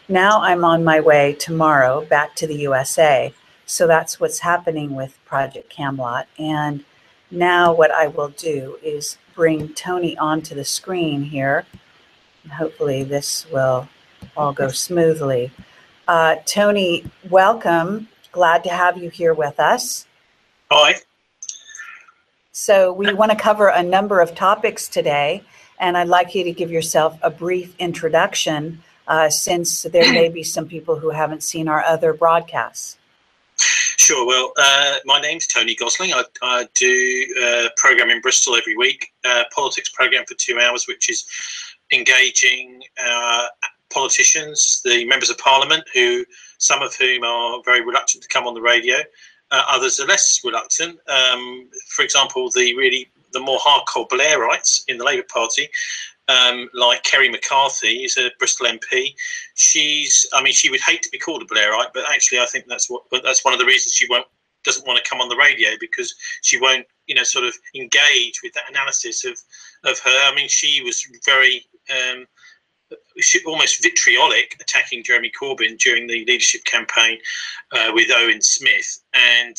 Now I'm on my way tomorrow back to the USA. So that's what's happening with Project Camelot. And now what I will do is bring Tony onto the screen here. And hopefully this will all go smoothly. Tony, welcome. Glad to have you here with us. Hi. So we want to cover a number of topics today, and I'd like you to give yourself a brief introduction since there may be some people who haven't seen our other broadcasts. Sure. Well, my name's Tony Gosling. I do a program in Bristol every week, politics program for 2 hours, which is engaging politicians, the members of parliament, some of whom are very reluctant to come on the radio. Others are less reluctant. For example, the more hardcore Blairites in the Labour Party, like Kerry McCarthy, is a Bristol MP. She would hate to be called a Blairite, but actually I think that's one of the reasons she doesn't want to come on the radio, because she won't, sort of engage with that analysis of her. I mean, she was very almost vitriolic attacking Jeremy Corbyn during the leadership campaign with Owen Smith, and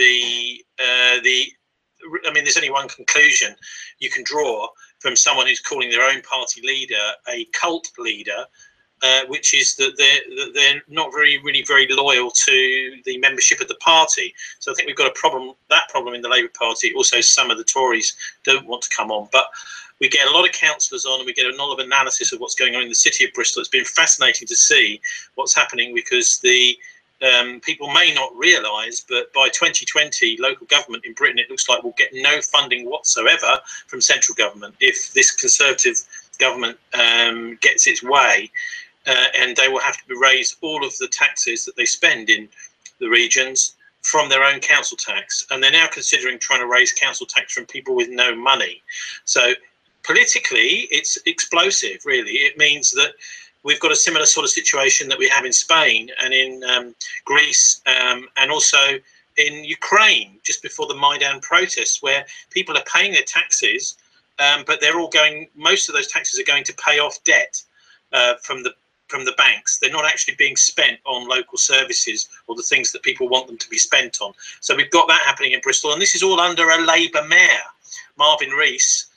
there's only one conclusion you can draw from someone who's calling their own party leader a cult leader, which is that they're not really very loyal to the membership of the party. So I think we've got that problem in the Labour Party. Also, some of the Tories don't want to come on, but we get a lot of councillors on, and we get a lot of analysis of what's going on in the city of Bristol. It's been fascinating to see what's happening, because the people may not realise, but by 2020, local government in Britain, it looks like, will get no funding whatsoever from central government if this Conservative government gets its way, and they will have to raise all of the taxes that they spend in the regions from their own council tax. And they're now considering trying to raise council tax from people with no money. So politically, it's explosive, really. It means that we've got a similar sort of situation that we have in Spain and in Greece, and also in Ukraine, just before the Maidan protests, where people are paying their taxes, but most of those taxes are going to pay off debt from the banks. They're not actually being spent on local services or the things that people want them to be spent on. So we've got that happening in Bristol, and this is all under a Labour mayor. Marvin Rees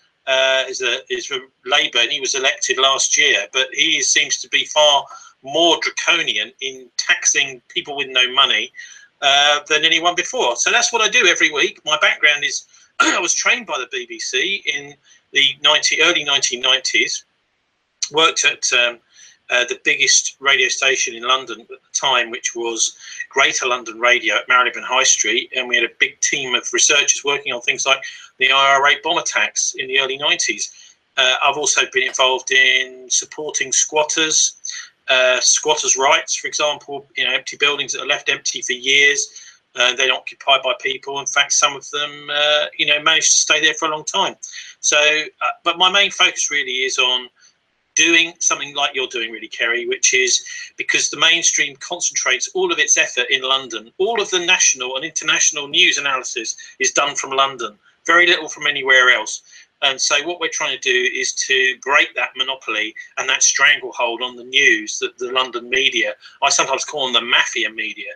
is from Labour, and he was elected last year, but he seems to be far more draconian in taxing people with no money than anyone before. So that's what I do every week. My background is I was trained by the BBC in the early 1990s, worked at the biggest radio station in London at the time, which was Greater London Radio at Marylebone High Street, and we had a big team of researchers working on things like the IRA bomb attacks in the early 90s. I've also been involved in supporting squatters' rights, for example, empty buildings that are left empty for years. They're occupied by people. In fact, some of them, managed to stay there for a long time. So, but my main focus really is on doing something like you're doing, really, Kerry, which is because the mainstream concentrates all of its effort in London. All of the national and international news analysis is done from London, very little from anywhere else. And so what we're trying to do is to break that monopoly and that stranglehold on the news that the London media, I sometimes call them the mafia media,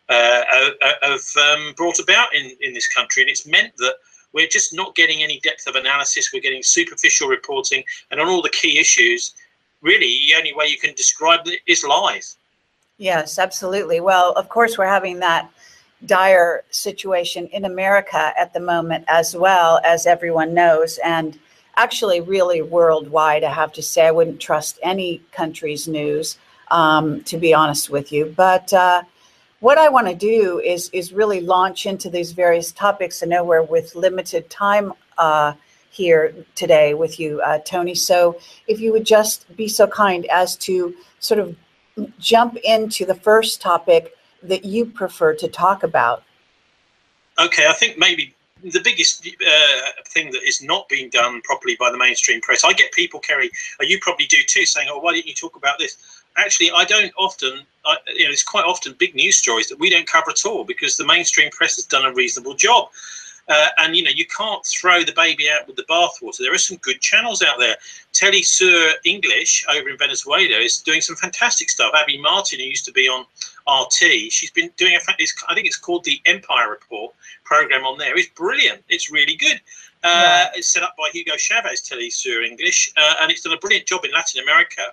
have brought about in this country. And it's meant that we're just not getting any depth of analysis. We're getting superficial reporting, and on all the key issues, really, the only way you can describe it is lies. Yes, absolutely. Well, of course, we're having that dire situation in America at the moment, as well, as everyone knows, and actually really worldwide. I have to say, I wouldn't trust any country's news, to be honest with you. But what I want to do is really launch into these various topics. I know we're with limited time here today with you, Tony. So if you would just be so kind as to sort of jump into the first topic that you prefer to talk about. Okay, I think maybe the biggest thing that is not being done properly by the mainstream press, I get people, Kerry, you probably do too, saying, oh, why didn't you talk about this? Actually, I don't often, it's quite often big news stories that we don't cover at all, because the mainstream press has done a reasonable job. And you can't throw the baby out with the bathwater. There are some good channels out there. Telly Sur English over in Venezuela is doing some fantastic stuff. Abby Martin, who used to be on RT, she's been doing I think it's called the Empire Report program on there. It's brilliant. It's really good. It's set up by Hugo Chavez, Telly Sur English, and it's done a brilliant job in Latin America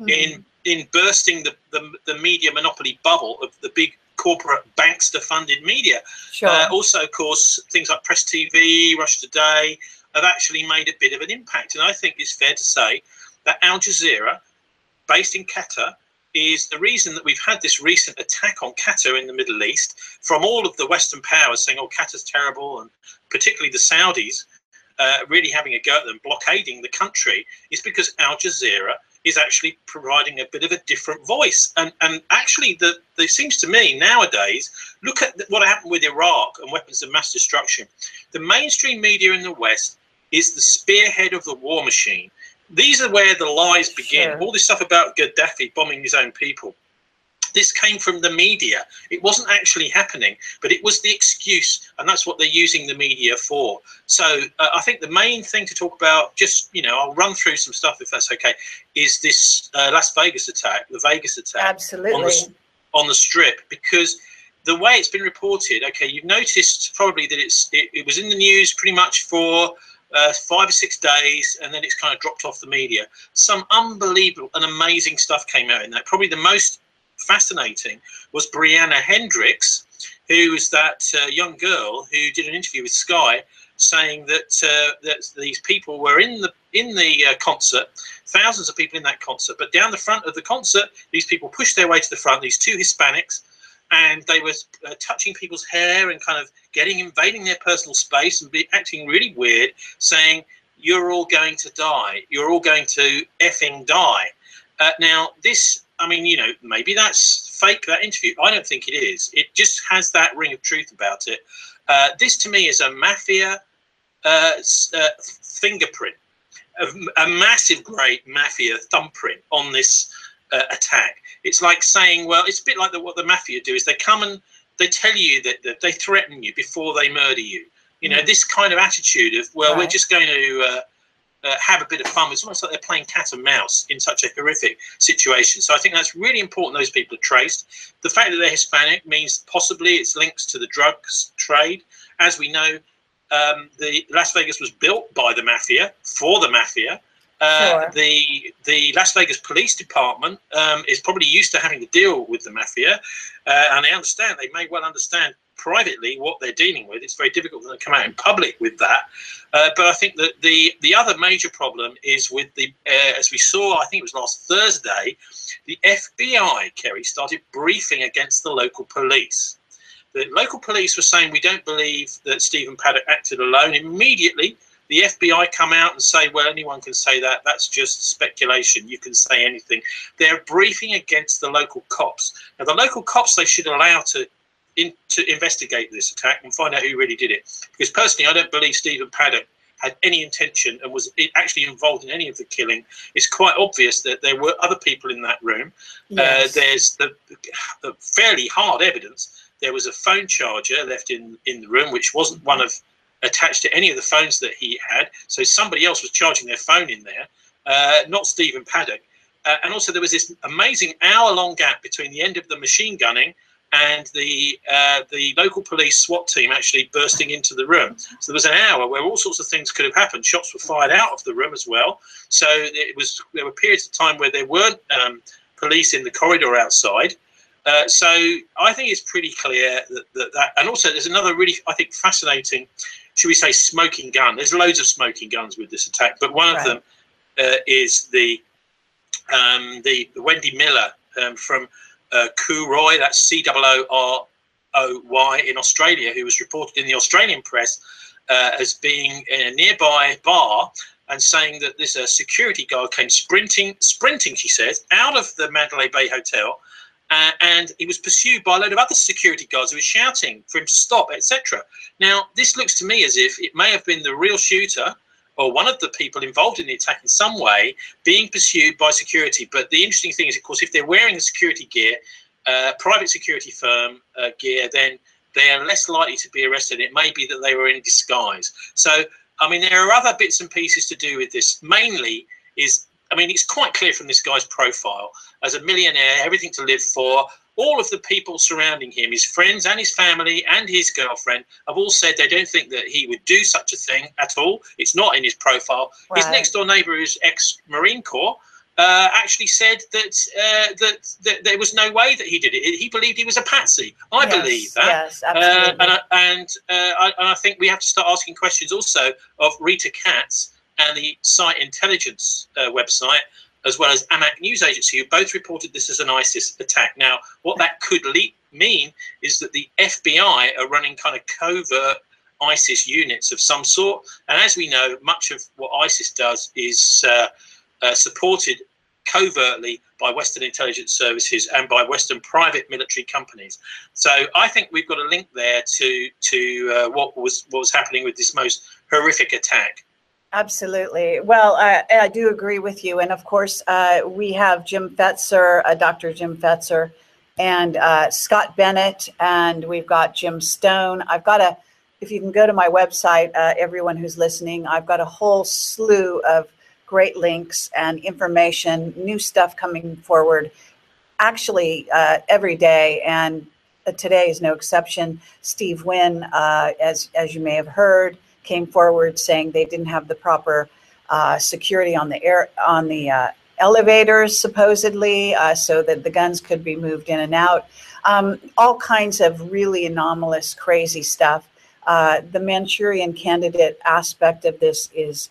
in bursting the media monopoly bubble of the big corporate bankster-funded media. Sure. Also, of course, things like Press TV, Russia Today have actually made a bit of an impact. And I think it's fair to say that Al Jazeera, based in Qatar, is the reason that we've had this recent attack on Qatar in the Middle East from all of the Western powers saying, oh, Qatar's terrible, and particularly the Saudis really having a go at them, blockading the country, is because Al Jazeera is actually providing a bit of a different voice. And actually, it seems to me nowadays, look at what happened with Iraq and weapons of mass destruction. The mainstream media in the West is the spearhead of the war machine. These are where the lies begin. Sure. All this stuff about Gaddafi bombing his own people. This came from the media. It wasn't actually happening, but it was the excuse, and that's what they're using the media for. So I think the main thing to talk about, just, I'll run through some stuff if that's okay, is this Las Vegas attack, the Vegas attack. Absolutely. On the Strip, because the way it's been reported, okay, you've noticed probably that it was in the news pretty much for 5 or 6 days, and then it's kind of dropped off the media. Some unbelievable and amazing stuff came out in that. Probably the most fascinating was Brianna Hendricks, who was that young girl who did an interview with Sky, saying that these people were in the concert, thousands of people in that concert, but down the front of the concert, these people pushed their way to the front, these two Hispanics, and they were touching people's hair and kind of invading their personal space and acting really weird, saying, you're all going to die. You're all going to effing die. Now, this, maybe that's fake, that interview. I don't think it is. It just has that ring of truth about it. This, to me, is a mafia fingerprint, a massive, great mafia thumbprint on this attack. It's like saying, well, it's a bit like what the mafia do, is they come and they tell you that they threaten you before they murder you. This kind of attitude of, well, Right. we're just going to have a bit of fun. It's almost like they're playing cat and mouse in such a horrific situation. So I think that's really important those people are traced. The fact that they're Hispanic means possibly it's links to the drugs trade. As we know, the Las Vegas was built by the mafia, for the mafia. Sure. The Las Vegas Police Department is probably used to having to deal with the mafia, and they may well understand privately what they're dealing with. It's very difficult for them to come out in public with that. But I think that the other major problem is with as we saw, I think it was last Thursday, the FBI, Kerry, started briefing against the local police. The local police were saying, we don't believe that Stephen Paddock acted alone. Immediately, the FBI come out and say, well, anyone can say that. That's just speculation. You can say anything. They're briefing against the local cops. Now, the local cops, they should allow to investigate this attack and find out who really did it. Because personally, I don't believe Stephen Paddock had any intention and was actually involved in any of the killing. It's quite obvious that there were other people in that room. Yes. There's the fairly hard evidence. There was a phone charger left in the room, which wasn't attached to any of the phones that he had. So somebody else was charging their phone in there, not Stephen Paddock. And also there was this amazing hour-long gap between the end of the machine gunning and the local police SWAT team actually bursting into the room. So there was an hour where all sorts of things could have happened. Shots were fired out of the room as well. So there were periods of time where there weren't police in the corridor outside. So I think it's pretty clear that and also there's another really, I think, fascinating, should we say, smoking gun. There's loads of smoking guns with this attack, but one of them is the Wendy Miller from Cooroy, that's Cooroy in Australia, who was reported in the Australian press as being in a nearby bar and saying that this security guard came sprinting, she says, out of the Mandalay Bay Hotel, and he was pursued by a load of other security guards who were shouting for him to stop, etc. Now, this looks to me as if it may have been the real shooter or one of the people involved in the attack in some way being pursued by security. But the interesting thing is, of course, if they're wearing the security gear, private security firm gear, then they are less likely to be arrested. It may be that they were in disguise. So, I mean, there are other bits and pieces to do with this. Mainly it's quite clear from this guy's profile. As a millionaire, everything to live for, all of the people surrounding him, his friends and his family and his girlfriend, have all said they don't think that he would do such a thing at all. It's not in his profile. Right. His next door neighbor, who's ex-Marine Corps, actually said that there was no way that he did it. He believed he was a patsy. I believe that. Yes, absolutely. And I think we have to start asking questions also of Rita Katz and the Site Intelligence website, as well as Amaq News Agency, who both reported this as an ISIS attack. Now, what that could mean is that the FBI are running kind of covert ISIS units of some sort. And as we know, much of what ISIS does is supported covertly by Western intelligence services and by Western private military companies. So I think we've got a link there to what was happening with this most horrific attack. Absolutely. Well, I do agree with you. And of course, we have Jim Fetzer, Dr. Jim Fetzer, and Scott Bennett, and we've got Jim Stone. If you can go to my website, everyone who's listening, I've got a whole slew of great links and information, new stuff coming forward, actually every day. And today is no exception. Steve Wynn, as you may have heard, came forward saying they didn't have the proper security on the elevators, supposedly, so that the guns could be moved in and out. All kinds of really anomalous, crazy stuff. The Manchurian Candidate aspect of this is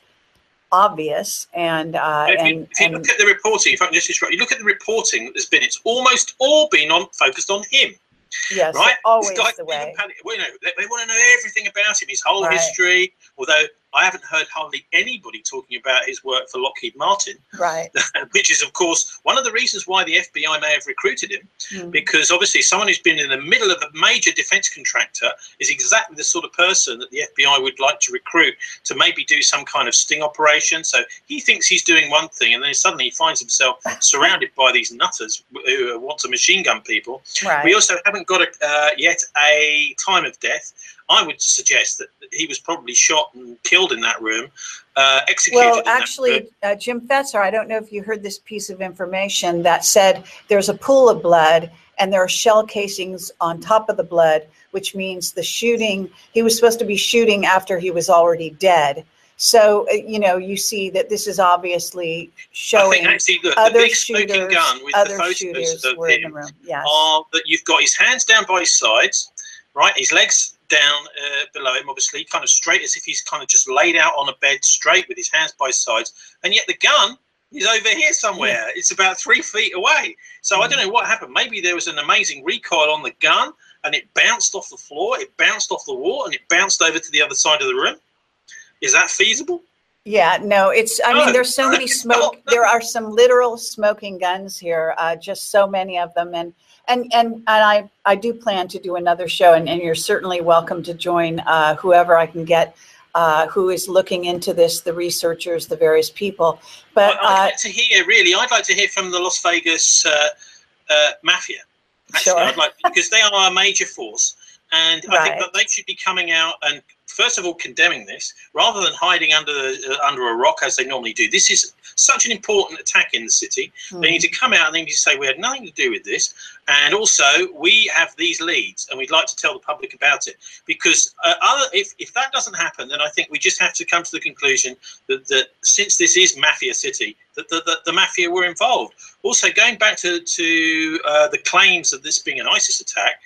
obvious, and if you look at the reporting, if I can just interrupt, you look at the reporting that there's been. It's almost all been focused on him. Yes, right. Always the way. Well, they want to know everything about him, his whole history. Although I haven't heard hardly anybody talking about his work for Lockheed Martin, right? Which is, of course, one of the reasons why the FBI may have recruited him, because obviously someone who's been in the middle of a major defense contractor is exactly the sort of person that the FBI would like to recruit to maybe do some kind of sting operation. So he thinks he's doing one thing, and then suddenly he finds himself surrounded by these nutters who want to machine gun people. Right. We also haven't got yet a time of death. I would suggest that he was probably shot and killed in that room, executed. Well, actually, Jim Fetzer, I don't know if you heard this piece of information that said there's a pool of blood and there are shell casings on top of the blood, which means he was supposed to be shooting after he was already dead. So, you see that this is obviously showing actually, the big smoking gun with the photos of him are that you've got his hands down by his sides, right? His legs down below him, obviously, kind of straight, as if he's kind of just laid out on a bed straight with his hands by his sides. And yet the gun is over here somewhere. Yeah. It's about 3 feet away. So I don't know what happened. Maybe there was an amazing recoil on the gun and it bounced off the floor, it bounced off the wall, and it bounced over to the other side of the room. Is that feasible? Yeah, no, there's so many there are some literal smoking guns here, just so many of them. And I do plan to do another show, and you're certainly welcome to join whoever I can get who is looking into this, the researchers, the various people. But I'd like to hear from the Las Vegas mafia. Actually, sure. Because they are a major force, and I think that they should be coming out and first of all condemning this rather than hiding under a rock as they normally do. This is such an important attack in the city. They need to come out and they need to say we had nothing to do with this, and also we have these leads and we'd like to tell the public about it. Because if that doesn't happen, then I think we just have to come to the conclusion that since this is Mafia City, that the mafia were involved. Also, going back to the claims of this being an ISIS attack,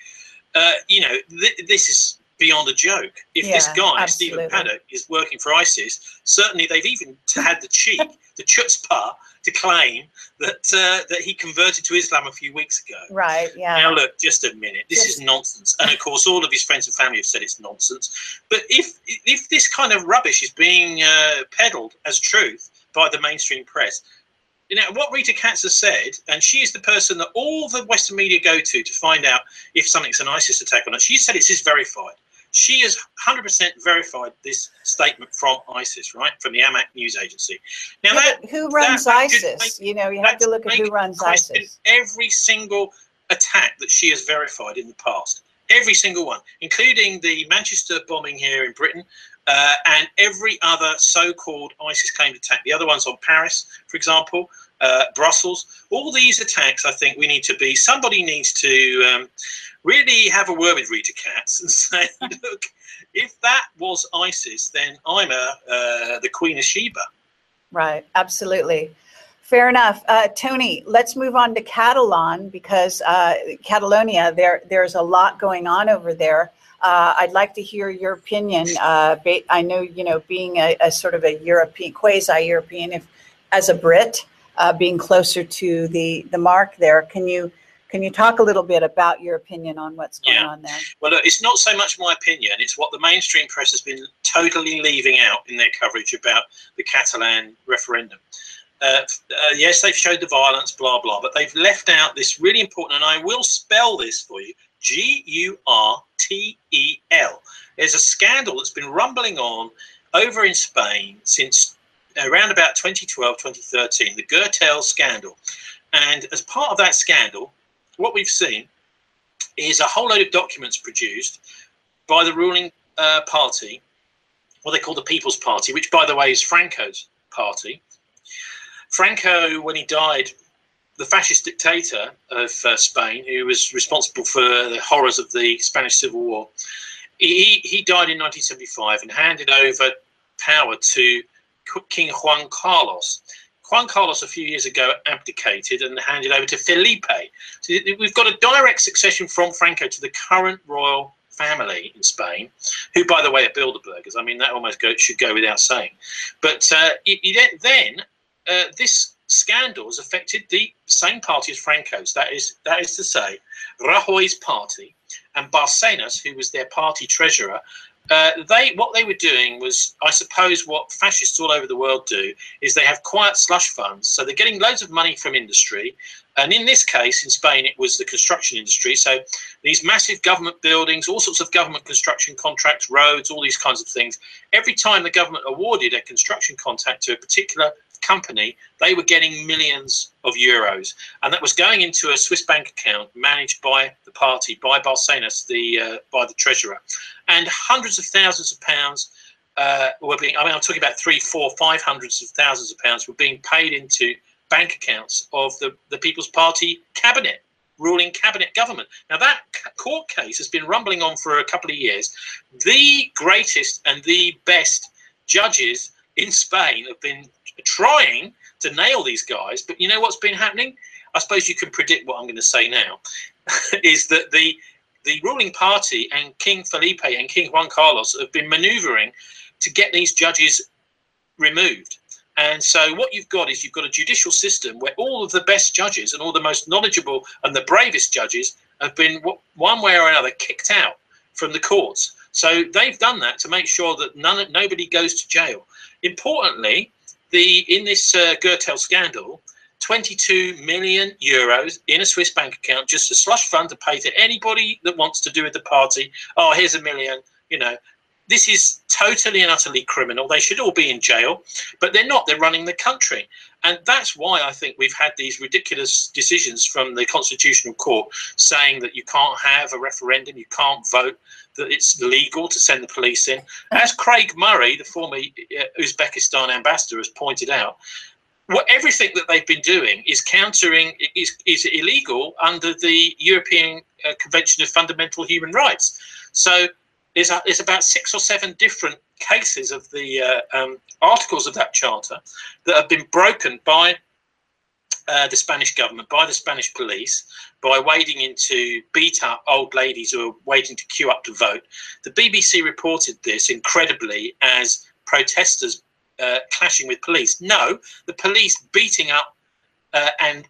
this is beyond a joke. If this guy, Stephen Paddock, is working for ISIS, certainly they've even had the cheek, the chutzpah, to claim that he converted to Islam a few weeks ago. Right, yeah. Now, look, just a minute. This is nonsense. And, of course, all of his friends and family have said it's nonsense. But if this kind of rubbish is being peddled as truth by the mainstream press, what Rita Katz has said, and she is the person that all the Western media go to find out if something's an ISIS attack or not. She said it's verified. She has 100% verified this statement from ISIS, right, from the Amaq News Agency. Now, who runs ISIS? You have to look at who runs ISIS. Every single attack that she has verified in the past, Every single one, including the Manchester bombing here in Britain, and every other so-called ISIS claimed attack. The other ones on Paris, for example, Brussels. All these attacks, I think somebody needs to really have a word with Rita Katz and say, look, if that was ISIS, then I'm the Queen of Sheba. Right, absolutely. Fair enough. Tony, let's move on to Catalan, because Catalonia, there's a lot going on over there. I'd like to hear your opinion. I know, being a sort of a European, quasi-European, as a Brit, being closer to the mark there, can you talk a little bit about your opinion on what's going on there? Well, look, it's not so much my opinion. It's what the mainstream press has been totally leaving out in their coverage about the Catalan referendum. Yes, they've showed the violence, blah, blah, but they've left out this really important, and I will spell this for you, Gurtel. There's a scandal that's been rumbling on over in Spain since around about 2012, 2013, the Gürtel scandal. And as part of that scandal, what we've seen is a whole load of documents produced by the ruling party, what they call the People's Party, which, by the way, is Franco's party. Franco, when he died, the fascist dictator of Spain, who was responsible for the horrors of the Spanish Civil War, he died in 1975 and handed over power to King Juan Carlos. Juan Carlos, a few years ago, abdicated and handed over to Felipe. So we've got a direct succession from Franco to the current royal family in Spain, who, by the way, are Bilderbergers. I mean, that almost should go without saying. But this scandal has affected the same party as Franco's. That is to say, Rajoy's party and Bárcenas, who was their party treasurer. What they were doing was, I suppose, what fascists all over the world do, is they have quiet slush funds. So they're getting loads of money from industry. And in this case, in Spain, it was the construction industry. So these massive government buildings, all sorts of government construction contracts, roads, all these kinds of things. Every time the government awarded a construction contract to a particular company, they were getting millions of euros, and that was going into a Swiss bank account managed by the party, by Bárcenas, by the treasurer, and hundreds of thousands of pounds were being, I'm talking about 300, 400, 500 thousands of pounds were being paid into bank accounts of the People's Party cabinet, ruling cabinet government. Now that court case has been rumbling on for a couple of years. The greatest and the best judges in Spain have been trying to nail these guys, but you know what's been happening? I suppose you can predict what I'm going to say now, is that the ruling party and King Felipe and King Juan Carlos have been maneuvering to get these judges removed. And so what you've got is you've got a judicial system where all of the best judges and all the most knowledgeable and the bravest judges have been one way or another kicked out from the courts. So they've done that to make sure that nobody goes to jail. Importantly, in this Gürtel scandal, 22 million euros in a Swiss bank account, just a slush fund to pay to anybody that wants to do with the party. Oh, here's $1 million. This is totally and utterly criminal. They should all be in jail, but they're not. They're running the country. And that's why I think we've had these ridiculous decisions from the Constitutional Court saying that you can't have a referendum, you can't vote, that it's legal to send the police in. As Craig Murray, the former Uzbekistan ambassador, has pointed out, everything that they've been doing is is illegal under the European Convention of Fundamental Human Rights. So there's about 6 or 7 different cases of the articles of that charter that have been broken by the Spanish government, by the Spanish police, by wading in to beat up old ladies who are waiting to queue up to vote. The BBC reported this incredibly as protesters clashing with police. No, the police beating up and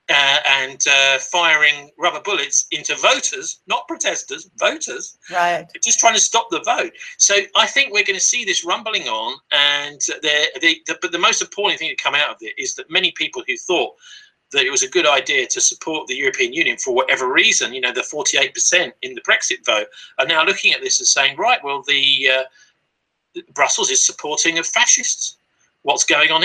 firing rubber bullets into voters, not protesters, voters, right? Just trying to stop the vote. So I think we're going to see this rumbling on, and but the most appalling thing to come out of it is that many people who thought that it was a good idea to support the European Union for whatever reason, the 48% in the Brexit vote, are now looking at this and saying, right, well, Brussels is supporting of fascists. What's going on here?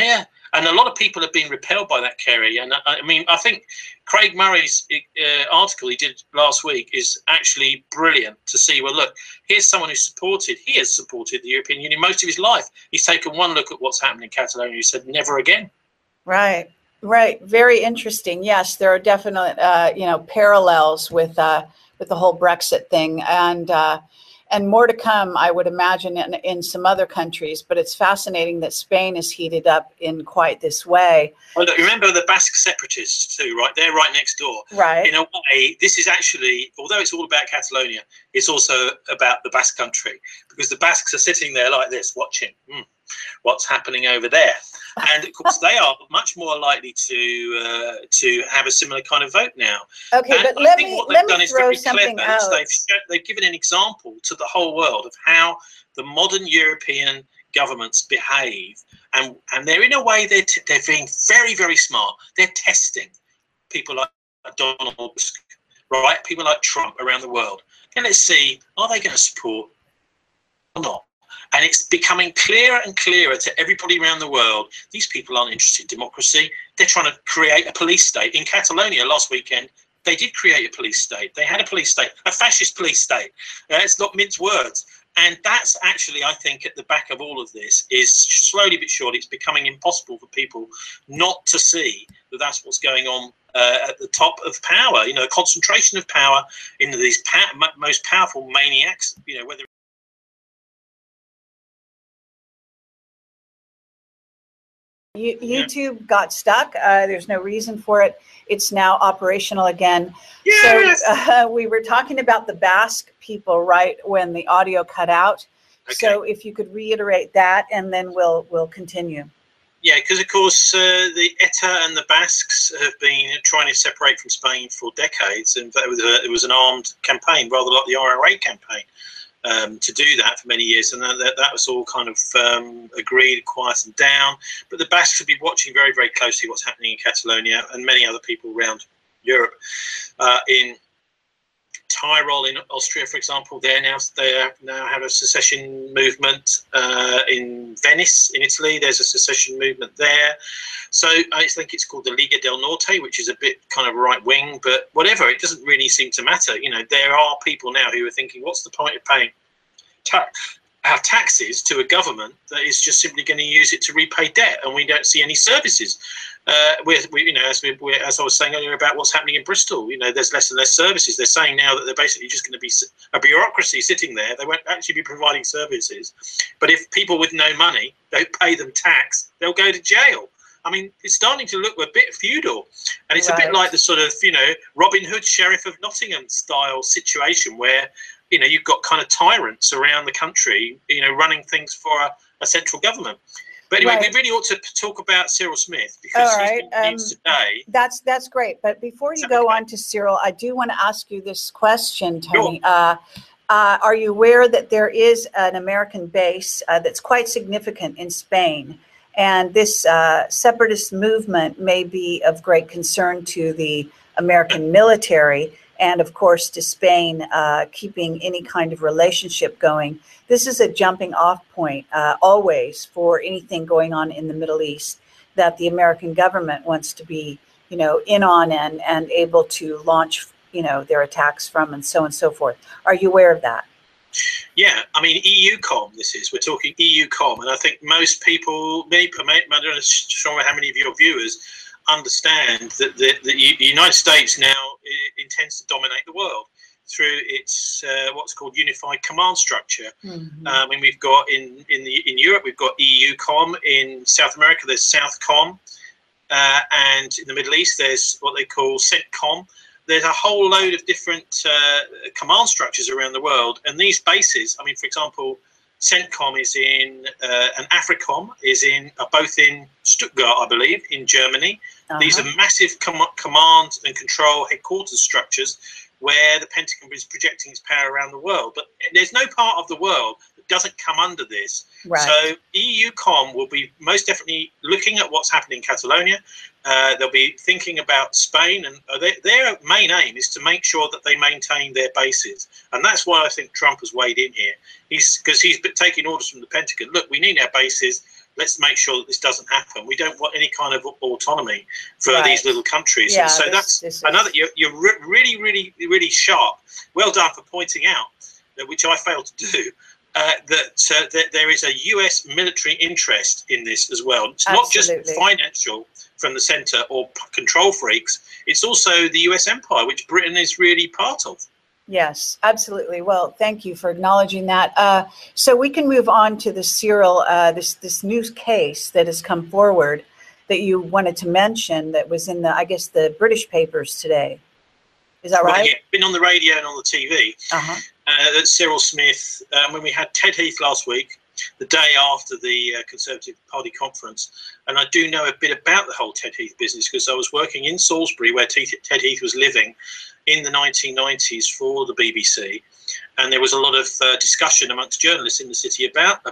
And a lot of people have been repelled by that, Kerry. And I mean, I think Craig Murray's article he did last week is actually brilliant to see, well, look, here's someone he has supported the European Union most of his life. He's taken one look at what's happened in Catalonia. He said, never again. Right. Very interesting. Yes, there are definite, parallels with the whole Brexit thing, and more to come, I would imagine, in some other countries. But it's fascinating that Spain is heated up in quite this way. Well, look, remember the Basque separatists too, right? They're right next door. Right. In a way, this is actually, although it's all about Catalonia, it's also about the Basque country, because the Basques are sitting there like this, watching what's happening over there. And of course, they are much more likely to have a similar kind of vote now. Okay, and but let me throw something out. They've given an example to the whole world of how the modern European governments behave, and they're in a way they're being very, very smart. They're testing people like Donald Tusk, right? People like Trump around the world, and let's see, are they going to support or not? And it's becoming clearer and clearer to everybody around the world. These people aren't interested in democracy. They're trying to create a police state. In Catalonia last weekend, they did create a police state. They had a police state, a fascist police state. It's not mince words. And that's actually, I think, at the back of all of this is slowly but surely it's becoming impossible for people not to see that that's what's going on at the top of power. You know, concentration of power in these most powerful maniacs, you know, whether YouTube got stuck. There's no reason for it. It's now operational again. Yes. So we were talking about the Basque people right when the audio cut out. Okay. So if you could reiterate that, and then we'll continue. Yeah, because of course the ETA and the Basques have been trying to separate from Spain for decades, and it was an armed campaign, rather like the IRA campaign. To do that for many years, and that was all kind of agreed, quietened down. But the Basques will be watching very, very closely what's happening in Catalonia and many other people around Europe. In Tyrol, in Austria, for example, they now have a secession movement. In Venice, in Italy, there's a secession movement there. So I think it's called the Liga del Norte, which is a bit kind of right wing, but whatever, it doesn't really seem to matter. You know, there are people now who are thinking, what's the point of paying our taxes to a government that is just simply going to use it to repay debt, and we don't see any services. You know, as I was saying earlier about what's happening in Bristol, you know, there's less and less services. They're saying now that they're basically just going to be a bureaucracy sitting there. They won't actually be providing services. But if people with no money don't pay them tax, they'll go to jail. I mean, it's starting to look a bit feudal, and it's a bit like the sort of, you know, Robin Hood, Sheriff of Nottingham style situation where, you know, you've got kind of tyrants around the country, you know, running things for a central government. But anyway, we really ought to talk about Cyril Smith, because he's been news today. That's great. But before you go on to Cyril, I do want to ask you this question, Tony. Sure. Are you aware that there is an American base that's quite significant in Spain? And this separatist movement may be of great concern to the American military and, of course, to Spain keeping any kind of relationship going. This is a jumping off point always for anything going on in the Middle East that the American government wants to be, you know, in on and able to launch, you know, their attacks from, and so forth. Are you aware of that? Yeah, I mean, EUCOM, we're talking EUCOM, and I think most people, I don't know sure how many of your viewers understand that the United States now intends to dominate the world through its what's called unified command structure. Mm-hmm. I mean, we've got in Europe, we've got EUCOM. In South America, there's Southcom, and in the Middle East, there's what they call CENTCOM. There's a whole load of different command structures around the world, and these bases, I mean, for example, CENTCOM is in, and AFRICOM are both in Stuttgart, I believe, in Germany. Uh-huh. These are massive command and control headquarters structures where the Pentagon is projecting its power around the world. But there's no part of the world that doesn't come under this. Right. So EUCOM will be most definitely looking at what's happening in Catalonia. They'll be thinking about Spain, and their main aim is to make sure that they maintain their bases. And that's why I think Trump has weighed in here. Because he's taking orders from the Pentagon. Look, we need our bases. let's make sure that this doesn't happen. We don't want any kind of autonomy for Right. these little countries. Yeah, And so this another, you're really, really, really sharp. Well done for pointing out that, which I failed to do, that there is a US military interest in this as well. It's not just financial from the centre or control freaks. It's also the US empire, which Britain is really part of. Yes, absolutely. Well, thank you for acknowledging that. So we can move on to the Cyril, this news case that has come forward that you wanted to mention that was in I guess the British papers today. Is that right? Well, yeah, been on the radio and on the TV. That Cyril Smith, when we had Ted Heath last week, the day after the Conservative Party conference, and I do know a bit about the whole Ted Heath business because I was working in Salisbury where Ted Heath was living in the 1990s for the BBC, and there was a lot of discussion amongst journalists in the city about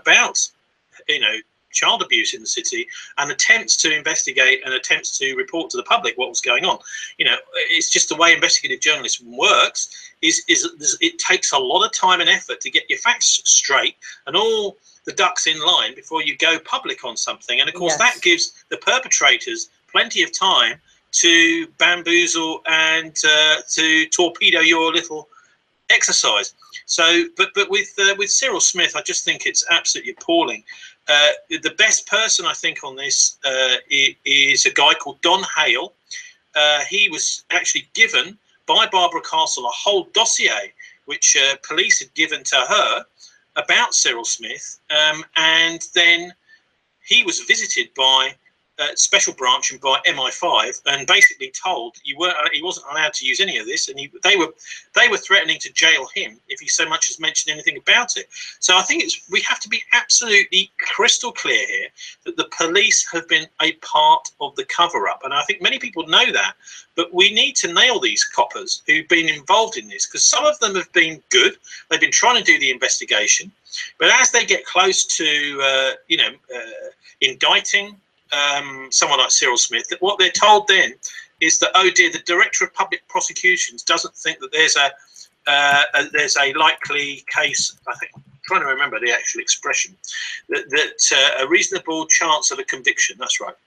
child abuse in the city and attempts to investigate and attempts to report to the public what was going on. It's just the way investigative journalism works. Is it takes a lot of time and effort to get your facts straight and all the ducks in line before you go public on something, and of course that gives the perpetrators plenty of time to bamboozle and to torpedo your little exercise. So, but with Cyril Smith, I just think it's absolutely appalling. The best person I think on this is a guy called Don Hale. He was actually given by Barbara Castle a whole dossier which police had given to her about Cyril Smith, and then he was visited by Special Branch and by MI5 and basically told he wasn't allowed to use any of this, and they were threatening to jail him if he so much as mentioned anything about it. So I think we have to be absolutely crystal clear here that the police have been a part of the cover-up, and I think many people know that, but we need to nail these coppers who've been involved in this, because some of them have been good. They've been trying to do the investigation, but as they get close to indicting someone like Cyril Smith, that what they're told then is that, oh dear, the Director of Public Prosecutions doesn't think that there's a likely case. I think I'm trying to remember the actual expression, that a reasonable chance of a conviction. That's right.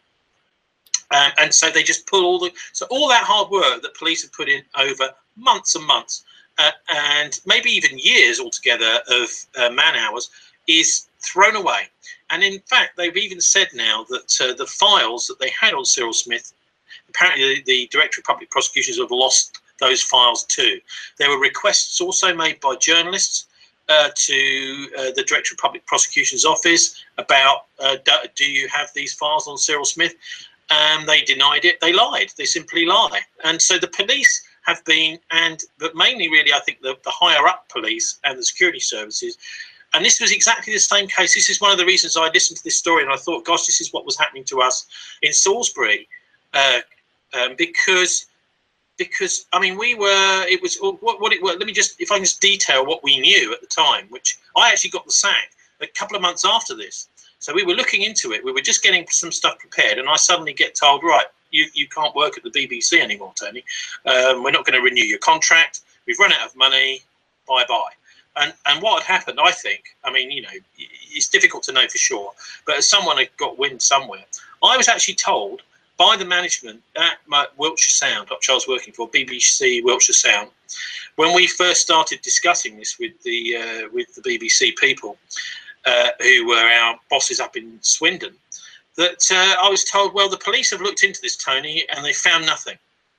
And so they just pull all that hard work that police have put in over months and months, and maybe even years altogether of man hours, is thrown away. And in fact, they've even said now that the files that they had on Cyril Smith, apparently the Director of Public Prosecutions have lost those files too. There were requests also made by journalists to the Director of Public Prosecutions office about, do you have these files on Cyril Smith? They denied it. They lied. They simply lie. And so the police have been, but mainly really I think the higher up police and the security services. And this was exactly the same case. This is one of the reasons I listened to this story and I thought, gosh, this is what was happening to us in Salisbury. Because I mean, it was what it was. Let me just, if I can just detail what we knew at the time, which I actually got the sack a couple of months after this. So we were looking into it. We were just getting some stuff prepared. And I suddenly get told, right, you can't work at the BBC anymore, Tony. We're not going to renew your contract. We've run out of money. Bye-bye. And what had happened, I think, I mean, it's difficult to know for sure, but as someone had got wind somewhere, I was actually told by the management at Wiltshire Sound, which I was working for, BBC Wiltshire Sound, when we first started discussing this with the BBC people, who were our bosses up in Swindon, that I was told, well, the police have looked into this, Tony, and they found nothing.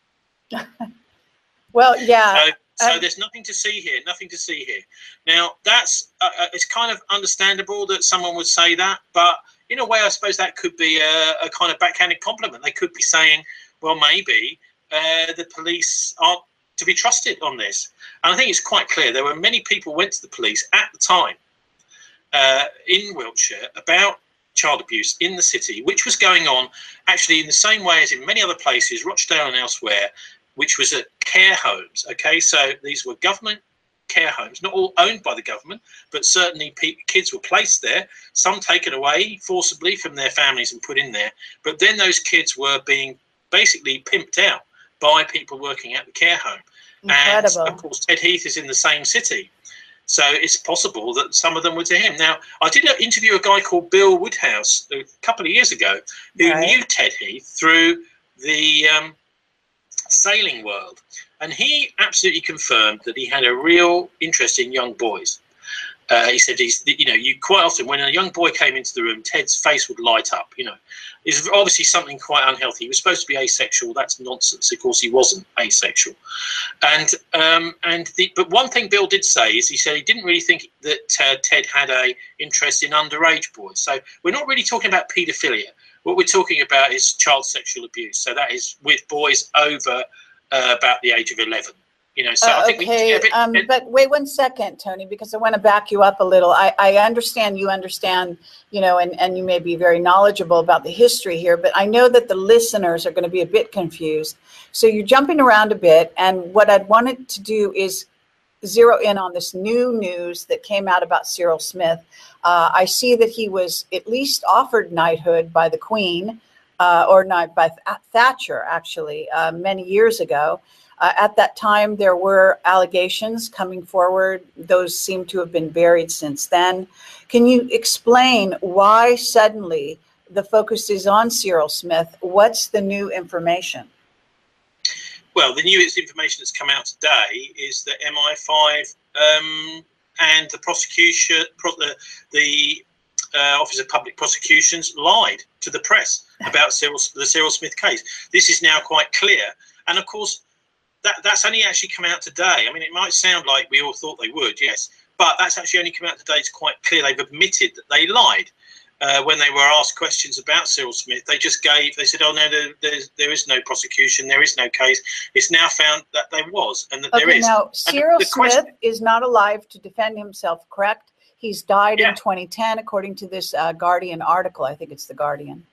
Well, yeah. So there's nothing to see here, nothing to see here. Now, that's it's kind of understandable that someone would say that, but in a way, I suppose that could be a kind of backhanded compliment. They could be saying, well, maybe the police aren't to be trusted on this. And I think it's quite clear there were many people went to the police at the time in Wiltshire about child abuse in the city, which was going on actually in the same way as in many other places, Rochdale and elsewhere, which was at care homes. Okay, so these were government care homes, not all owned by the government, but certainly kids were placed there, some taken away forcibly from their families and put in there. But then those kids were being basically pimped out by people working at the care home. Incredible. And of course, Ted Heath is in the same city. So it's possible that some of them were to him. Now, I did interview a guy called Bill Woodhouse a couple of years ago who knew Ted Heath through the sailing world. And he absolutely confirmed that he had a real interest in young boys. He said, you quite often, when a young boy came into the room, Ted's face would light up. It's obviously something quite unhealthy. He was supposed to be asexual. That's nonsense. Of course, he wasn't asexual. But one thing Bill did say is he said he didn't really think that Ted had a interest in underage boys. So we're not really talking about paedophilia. What we're talking about is child sexual abuse. So that is with boys over about the age of 11. So I think okay, but wait 1 second, Tony, because I want to back you up a little. I understand you understand, and you may be very knowledgeable about the history here, but I know that the listeners are going to be a bit confused. So you're jumping around a bit, and what I'd wanted to do is zero in on this new news that came out about Cyril Smith. I see that he was at least offered knighthood by the Queen, or not by Thatcher, actually, many years ago. At that time, there were allegations coming forward. Those seem to have been buried since then. Can you explain why suddenly the focus is on Cyril Smith? What's the new information? Well, the newest information that's come out today is that MI5 and the prosecution, the Office of Public Prosecutions, lied to the press about the Cyril Smith case. This is now quite clear. And of course, that's only actually come out today. I mean, it might sound like we all thought they would, yes, but that's actually only come out today. It's quite clear they've admitted that they lied when they were asked questions about Cyril Smith. They said, "Oh no, there is no prosecution, there is no case." It's now found that there was, and that there is. Now Cyril Smith is not alive to defend himself, correct? He's died in 2010, according to this Guardian article. I think it's the Guardian.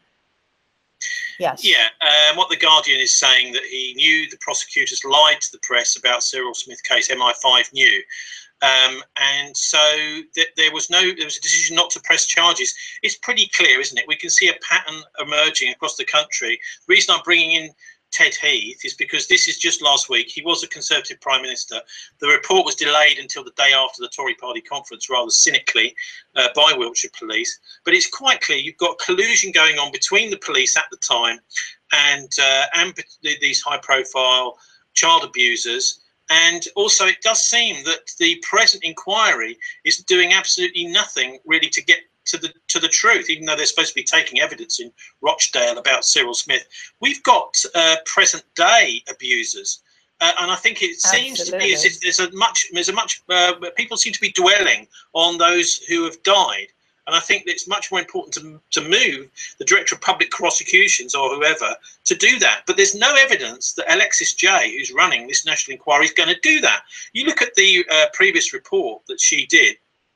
Yes. Yeah. What the Guardian is saying, that he knew the prosecutors lied to the press about Cyril Smith case. MI5 knew, and so there was a decision not to press charges. It's pretty clear, isn't it? We can see a pattern emerging across the country. The reason I'm bringing in Ted Heath is because this is just last week. He was a Conservative Prime Minister. The report was delayed until the day after the Tory party conference, rather cynically, by Wiltshire Police. But it's quite clear you've got collusion going on between the police at the time and these high-profile child abusers. And also, it does seem that the present inquiry is doing absolutely nothing really to get to the truth, even though they're supposed to be taking evidence in Rochdale about Cyril Smith. We've got present day abusers, and I think it seems to be as if there's a much people seem to be dwelling on those who have died, and I think it's much more important to move the Director of Public Prosecutions or whoever to do that. But there's no evidence that Alexis Jay, who's running this national inquiry, is going to do that. You look at the previous report that she did.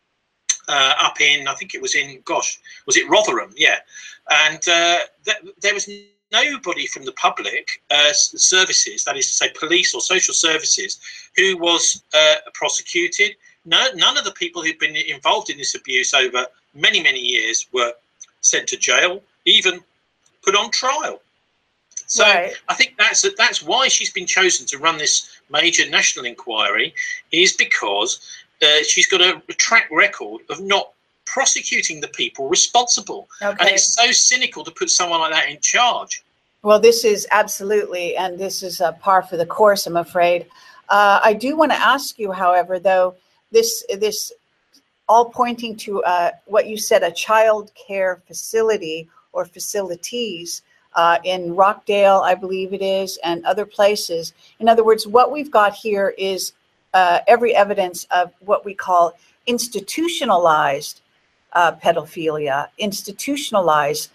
Up in, I think it was in, was it Rotherham? Yeah. And there was nobody from the public services, that is to say police or social services, who was prosecuted. None of the people who've been involved in this abuse over many, many years were sent to jail, even put on trial. So I think that's why she's been chosen to run this major national inquiry, is because she's got a track record of not prosecuting the people responsible. Okay. And it's so cynical to put someone like that in charge. Well, this is absolutely, and this is a par for the course, I'm afraid. I do want to ask you, however, though, this all pointing to what you said, a child care facility or facilities in Rockdale, I believe it is, and other places. In other words, what we've got here is every evidence of what we call institutionalized pedophilia, institutionalized,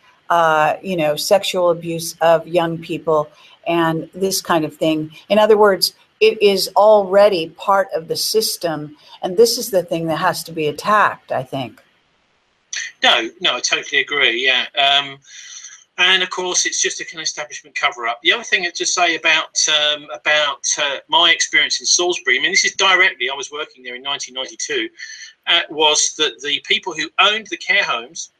sexual abuse of young people and this kind of thing. In other words, it is already part of the system. And this is the thing that has to be attacked, I think. No, I totally agree. Yeah. And of course, it's just an establishment cover-up. The other thing to say about my experience in Salisbury, I mean, this is directly, I was working there in 1992, was that the people who owned the care homes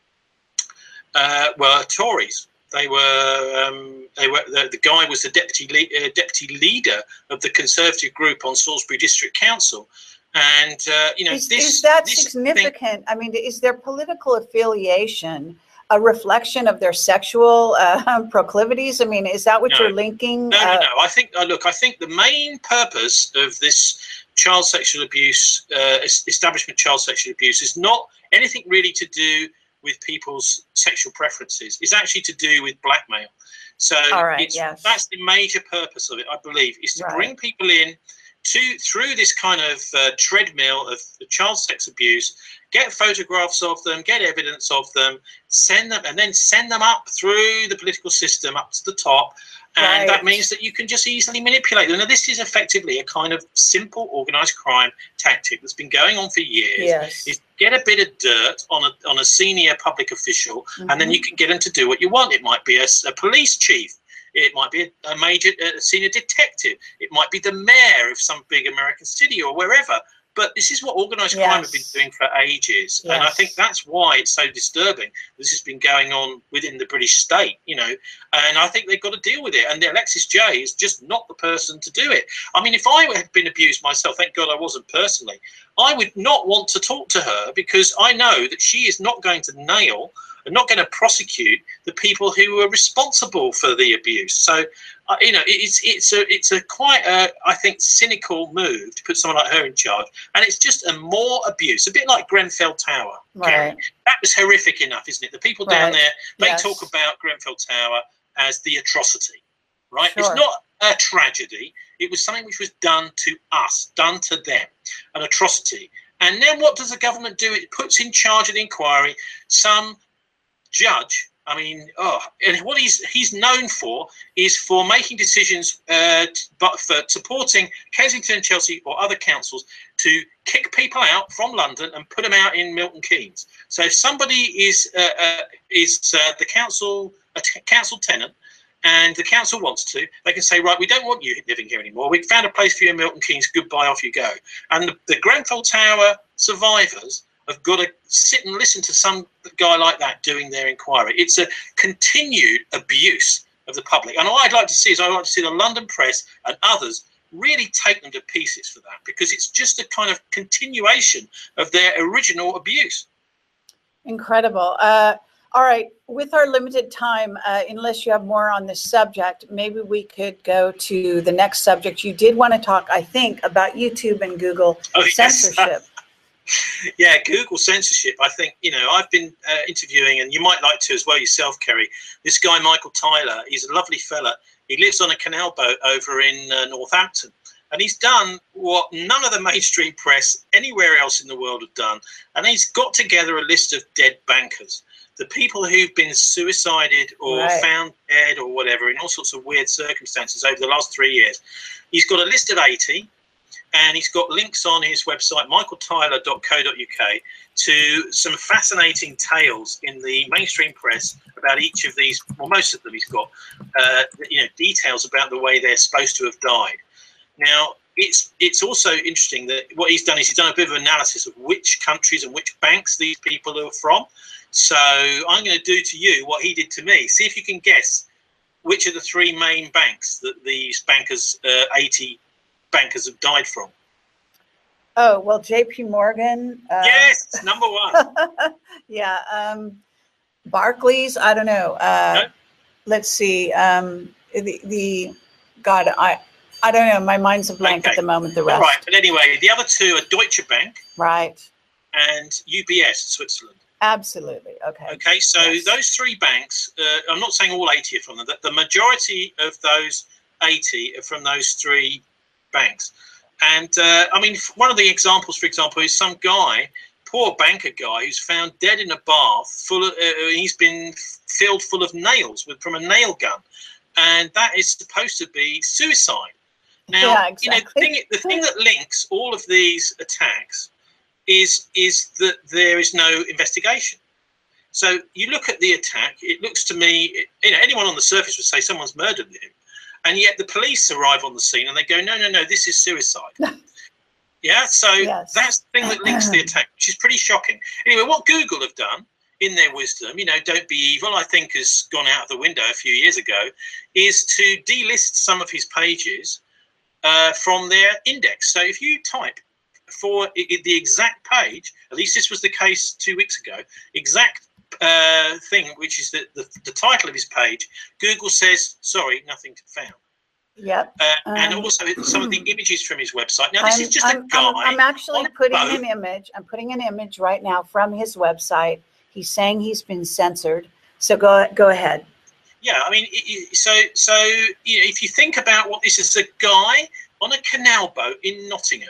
were Tories. They were the guy was the deputy leader of the Conservative group on Salisbury District Council, And is that significant? I mean, is their political affiliation a reflection of their sexual proclivities? I mean, is that what you're linking? No. I think the main purpose of this child sexual abuse, establishment child sexual abuse, is not anything really to do with people's sexual preferences. It's actually to do with blackmail. So that's the major purpose of it, I believe, is to bring people in through this kind of treadmill of child sex abuse, get photographs of them, get evidence of them, send them up through the political system up to the top. And that means that you can just easily manipulate them. Now, this is effectively a kind of simple organised crime tactic that's been going on for years. Yes. Is get a bit of dirt on a senior public official, and then you can get them to do what you want. It might be a police chief. It might be a major senior detective. It might be the mayor of some big American city or wherever. But this is what organised crime have been doing for ages. And I think that's why it's so disturbing. This has been going on within the British state, and I think they've got to deal with it. And Alexis Jay is just not the person to do it. I mean, if I had been abused myself, thank God I wasn't personally, I would not want to talk to her, because I know that she is not going to nail and not going to prosecute the people who were responsible for the abuse. So, it's a quite I think, cynical move to put someone like her in charge, and it's just a more abuse, a bit like Grenfell Tower. Right. That was horrific enough, isn't it? The people down there, they talk about Grenfell Tower as the atrocity, right? Sure. It's not a tragedy. It was something which was done to us, done to them, an atrocity. And then what does the government do? It puts in charge of the inquiry some judge. I mean, and what he's known for is for making decisions, but for supporting Kensington and Chelsea or other councils to kick people out from London and put them out in Milton Keynes. So if somebody is the council tenant, and the council wants to, they can say, right, we don't want you living here anymore. We've found a place for you in Milton Keynes. Goodbye, off you go. And the Grenfell Tower survivors have got to sit and listen to some guy like that doing their inquiry. It's a continued abuse of the public. And what I'd like to see is the London press and others really take them to pieces for that, because it's just a kind of continuation of their original abuse. Incredible. All right, with our limited time, unless you have more on this subject, maybe we could go to the next subject. You did want to talk, I think, about YouTube and Google censorship. Yeah, Google censorship. I think, I've been interviewing, and you might like to as well yourself, Kerry, this guy, Michael Tyler. He's a lovely fella. He lives on a canal boat over in Northampton. And he's done what none of the mainstream press anywhere else in the world have done. And he's got together a list of dead bankers. The people who've been suicided or found dead or whatever in all sorts of weird circumstances over the last 3 years. He's got a list of 80, and he's got links on his website, michaeltyler.co.uk, to some fascinating tales in the mainstream press about each of these, well, most of them he's got, details about the way they're supposed to have died. Now, it's also interesting that what he's done is he's done a bit of analysis of which countries and which banks these people are from. So I'm going to do to you what he did to me. See if you can guess which of the three main banks that these bankers, 80 bankers, have died from. Oh, well, JP Morgan. Yes, number one. Yeah. Barclays, I don't know. No? Let's see. God, I don't know. My mind's a blank at the moment. The rest. All right, but anyway, the other two are Deutsche Bank. Right. And UBS, Switzerland. Absolutely. Okay. Okay, so those three banks, I'm not saying all 80 are from them, the majority of those 80 are from those three banks. And I mean, one of the examples, for example, is some guy, poor banker guy, who's found dead in a bath full of, he's been filled full of nails from a nail gun. And that is supposed to be suicide. Now, exactly. The thing that links all of these attacks is that there is no investigation. So you look at the attack, it looks to me, anyone on the surface would say someone's murdered him. And yet the police arrive on the scene and they go, no, this is suicide. Yeah, so that's the thing that links the attack, which is pretty shocking. Anyway, what Google have done, in their wisdom, don't be evil, I think has gone out of the window a few years ago, is to delist some of his pages from their index. So if you type the exact page, at least this was the case 2 weeks ago, exact thing, which is the title of his page, Google says, sorry, nothing found. Yep. And also some of the images from his website. Now, this is just a guy. I'm actually putting an image. I'm putting an image right now from his website. He's saying he's been censored. So go ahead. Yeah, I mean, so you know, if you think about what this is, a guy on a canal boat in Nottingham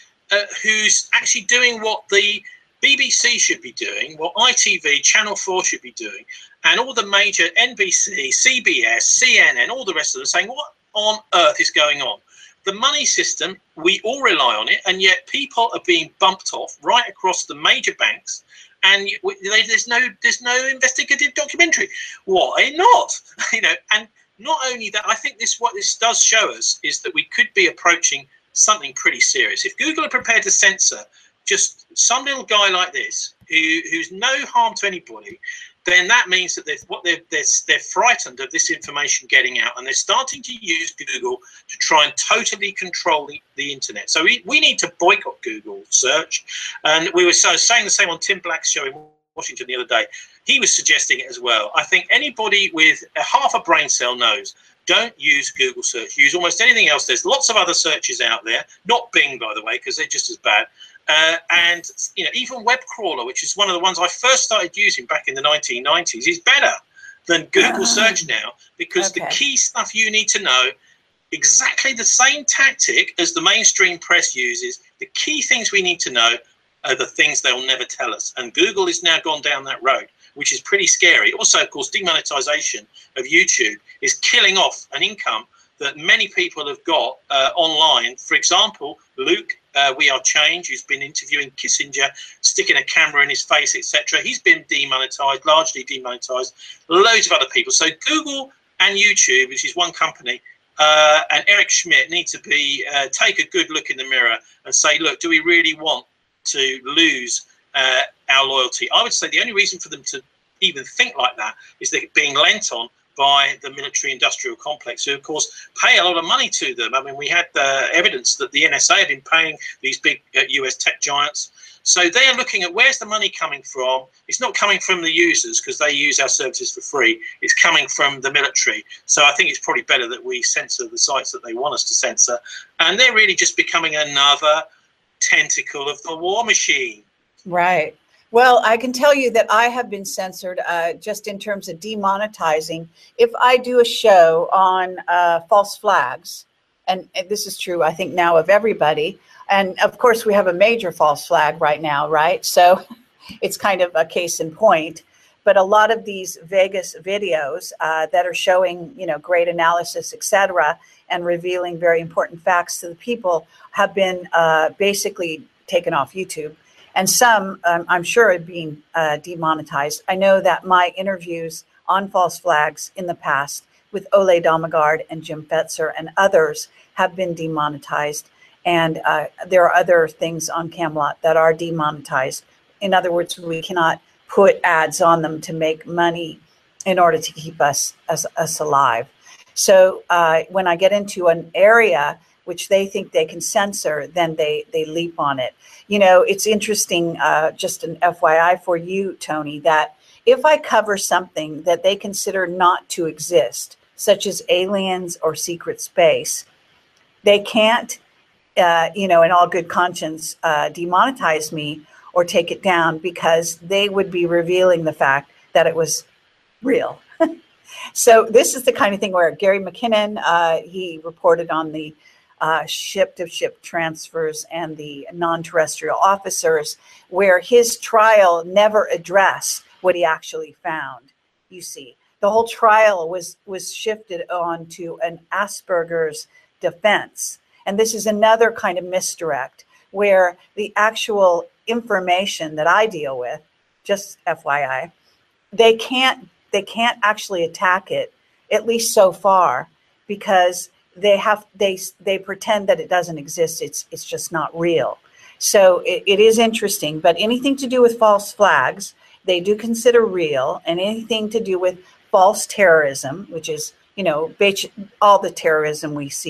who's actually doing what the BBC should be doing, what ITV, Channel 4 should be doing, and all the major NBC, CBS, CNN, all the rest of them saying, what on earth is going on? The money system, we all rely on it, and yet people are being bumped off right across the major banks, and there's no investigative documentary. Why not? You know, and not only that, I think what this does show us is that we could be approaching something pretty serious. If Google are prepared to censor just some little guy like this, who's no harm to anybody, then that means that they're frightened of this information getting out, and they're starting to use Google to try and totally control the internet. So we need to boycott Google search. And we were saying the same on Tim Black's show in Washington the other day. He was suggesting it as well. I think anybody with half a brain cell knows, don't use Google search. Use almost anything else. There's lots of other searches out there, not Bing, by the way, because they're just as bad. And you know, even Web Crawler, which is one of the ones I first started using back in the 1990s, is better than Google search now, because the key stuff you need to know, exactly the same tactic as the mainstream press uses, the key things we need to know are the things they'll never tell us. And Google has now gone down that road, which is pretty scary. Also, of course, demonetization of YouTube is killing off an income that many people have got online. For example, Luke, We Are Change, who's been interviewing Kissinger, sticking a camera in his face, etc. He's been demonetized, largely demonetized. Loads of other people. So Google and YouTube, which is one company, and Eric Schmidt need to take a good look in the mirror and say, look, do we really want to lose our loyalty? I would say the only reason for them to even think like that is they're being lent on by the military-industrial complex, who, of course, pay a lot of money to them. I mean, we had evidence that the NSA had been paying these big US tech giants. So they are looking at where's the money coming from. It's not coming from the users because they use our services for free. It's coming from the military. So I think it's probably better that we censor the sites that they want us to censor. And they're really just becoming another tentacle of the war machine. Right. Well, I can tell you that I have been censored just in terms of demonetizing. If I do a show on false flags, and this is true, I think, now of everybody. And of course, we have a major false flag right now, right? So it's kind of a case in point. But a lot of these Vegas videos that are showing, you know, great analysis, et cetera, and revealing very important facts to the people have been basically taken off YouTube. And some, I'm sure, are being demonetized. I know that my interviews on false flags in the past with Ole Dammegard and Jim Fetzer and others have been demonetized. And there are other things on Camelot that are demonetized. In other words, we cannot put ads on them to make money in order to keep us alive. So when I get into an area which they think they can censor, then they leap on it. You know, it's interesting, just an FYI for you, Tony, that if I cover something that they consider not to exist, such as aliens or secret space, they can't, in all good conscience, demonetize me or take it down, because they would be revealing the fact that it was real. So this is the kind of thing where Gary McKinnon, he reported on the ship-to-ship transfers and the non-terrestrial officers, where his trial never addressed what he actually found. You see, the whole trial was shifted on to an Asperger's defense. And this is another kind of misdirect, where the actual information that I deal with, just FYI, they can't actually attack it, at least so far, because they pretend that it doesn't exist. It's just not real. So it is interesting. But anything to do with false flags, they do consider real, and anything to do with false terrorism, which is, all the terrorism we see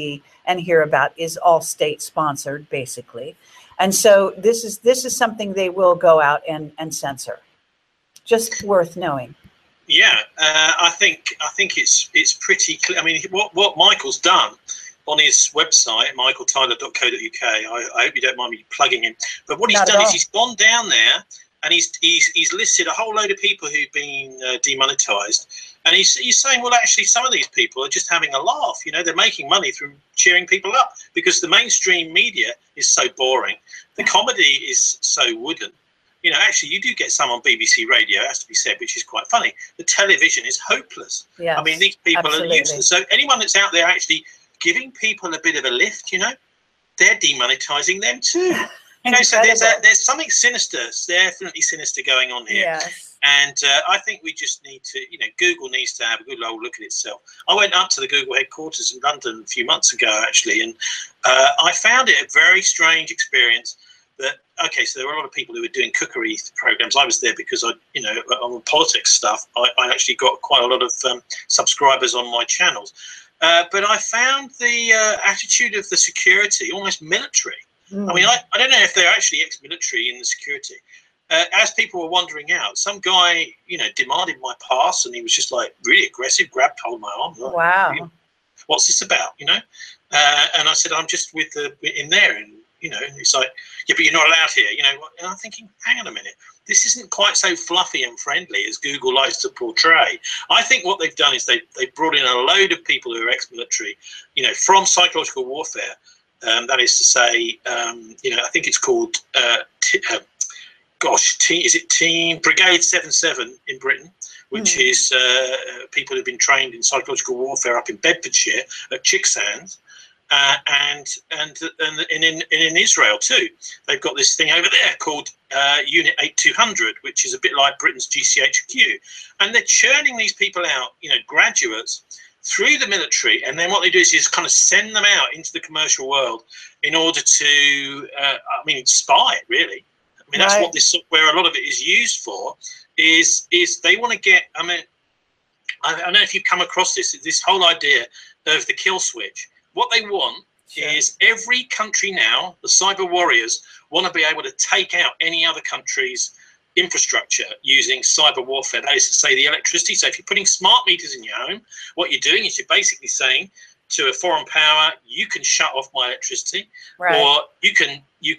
and hear about is all state sponsored, basically. And so this is something they will go out and censor. Just worth knowing. Yeah, I think it's pretty clear. I mean, what Michael's done on his website, michaeltyler.co.uk. I hope you don't mind me plugging him. But what he's done is he's gone down there and he's listed a whole load of people who've been demonetized. And he's saying, well, actually, some of these people are just having a laugh. You know, they're making money through cheering people up because the mainstream media is so boring. The comedy is so wooden. You know, actually, you do get some on BBC Radio, it has to be said, which is quite funny. The television is hopeless. Yes, I mean, these people absolutely. are useless. So anyone that's out there actually giving people a bit of a lift, you know, they're demonetizing them too. You know, so there's something sinister, definitely sinister going on here. Yes. And I think we just need to, you know, Google needs to have a good old look at itself. I went up to the Google headquarters in London a few months ago, actually, and I found it a very strange experience. That okay, so there were a lot of people who were doing cookery programs. I was there because on politics stuff, I actually got quite a lot of subscribers on my channels. But I found the attitude of the security almost military. I mean, I don't know if they're actually ex-military in the security. As people were wandering out, some guy, you know, demanded my pass, and he was just like really aggressive, grabbed hold of my arm. Like, wow. What's this about? You know? And I said, I'm just in there, and you know, and it's like, yeah, but you're not allowed here. You know, and I'm thinking, hang on a minute, this isn't quite so fluffy and friendly as Google likes to portray. I think what they've done is they brought in a load of people who are ex-military, you know, from psychological warfare. That is to say, you know, I think it's called, is it Team Brigade 77 in Britain, which is people who've been trained in psychological warfare up in Bedfordshire at Chicksands. And in Israel too, they've got this thing over there called Unit 8200, which is a bit like Britain's GCHQ, and they're churning these people out, you know, graduates through the military, and then what they do is just kind of send them out into the commercial world in order to, spy, really. I mean, that's what this software, a lot of it is used for. Is they want to get? I mean, I don't know if you've come across this whole idea of the kill switch. What they want is every country now, the cyber warriors want to be able to take out any other country's infrastructure using cyber warfare. That is to say, the electricity. So if you're putting smart meters in your home, what you're doing is you're basically saying to a foreign power, you can shut off my electricity, or you can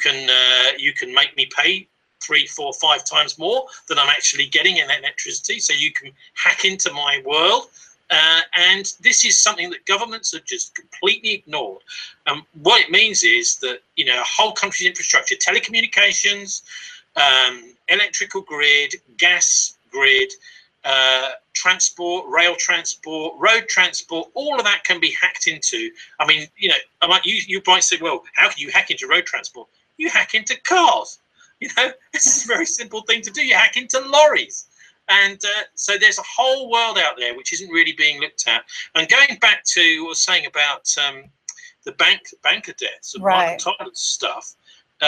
make me pay 3, 4, 5 times more than I'm actually getting in electricity. So you can hack into my world. And this is something that governments have just completely ignored. What it means is that, you know, a whole country's infrastructure, telecommunications, electrical grid, gas grid, transport, rail transport, road transport, all of that can be hacked into. I mean, you know, you might say, well, how can you hack into road transport? You hack into cars. You know, this is a very simple thing to do. You hack into lorries. And so there's a whole world out there which isn't really being looked at. And going back to what I was saying about the banker deaths and Michael Tyler's stuff,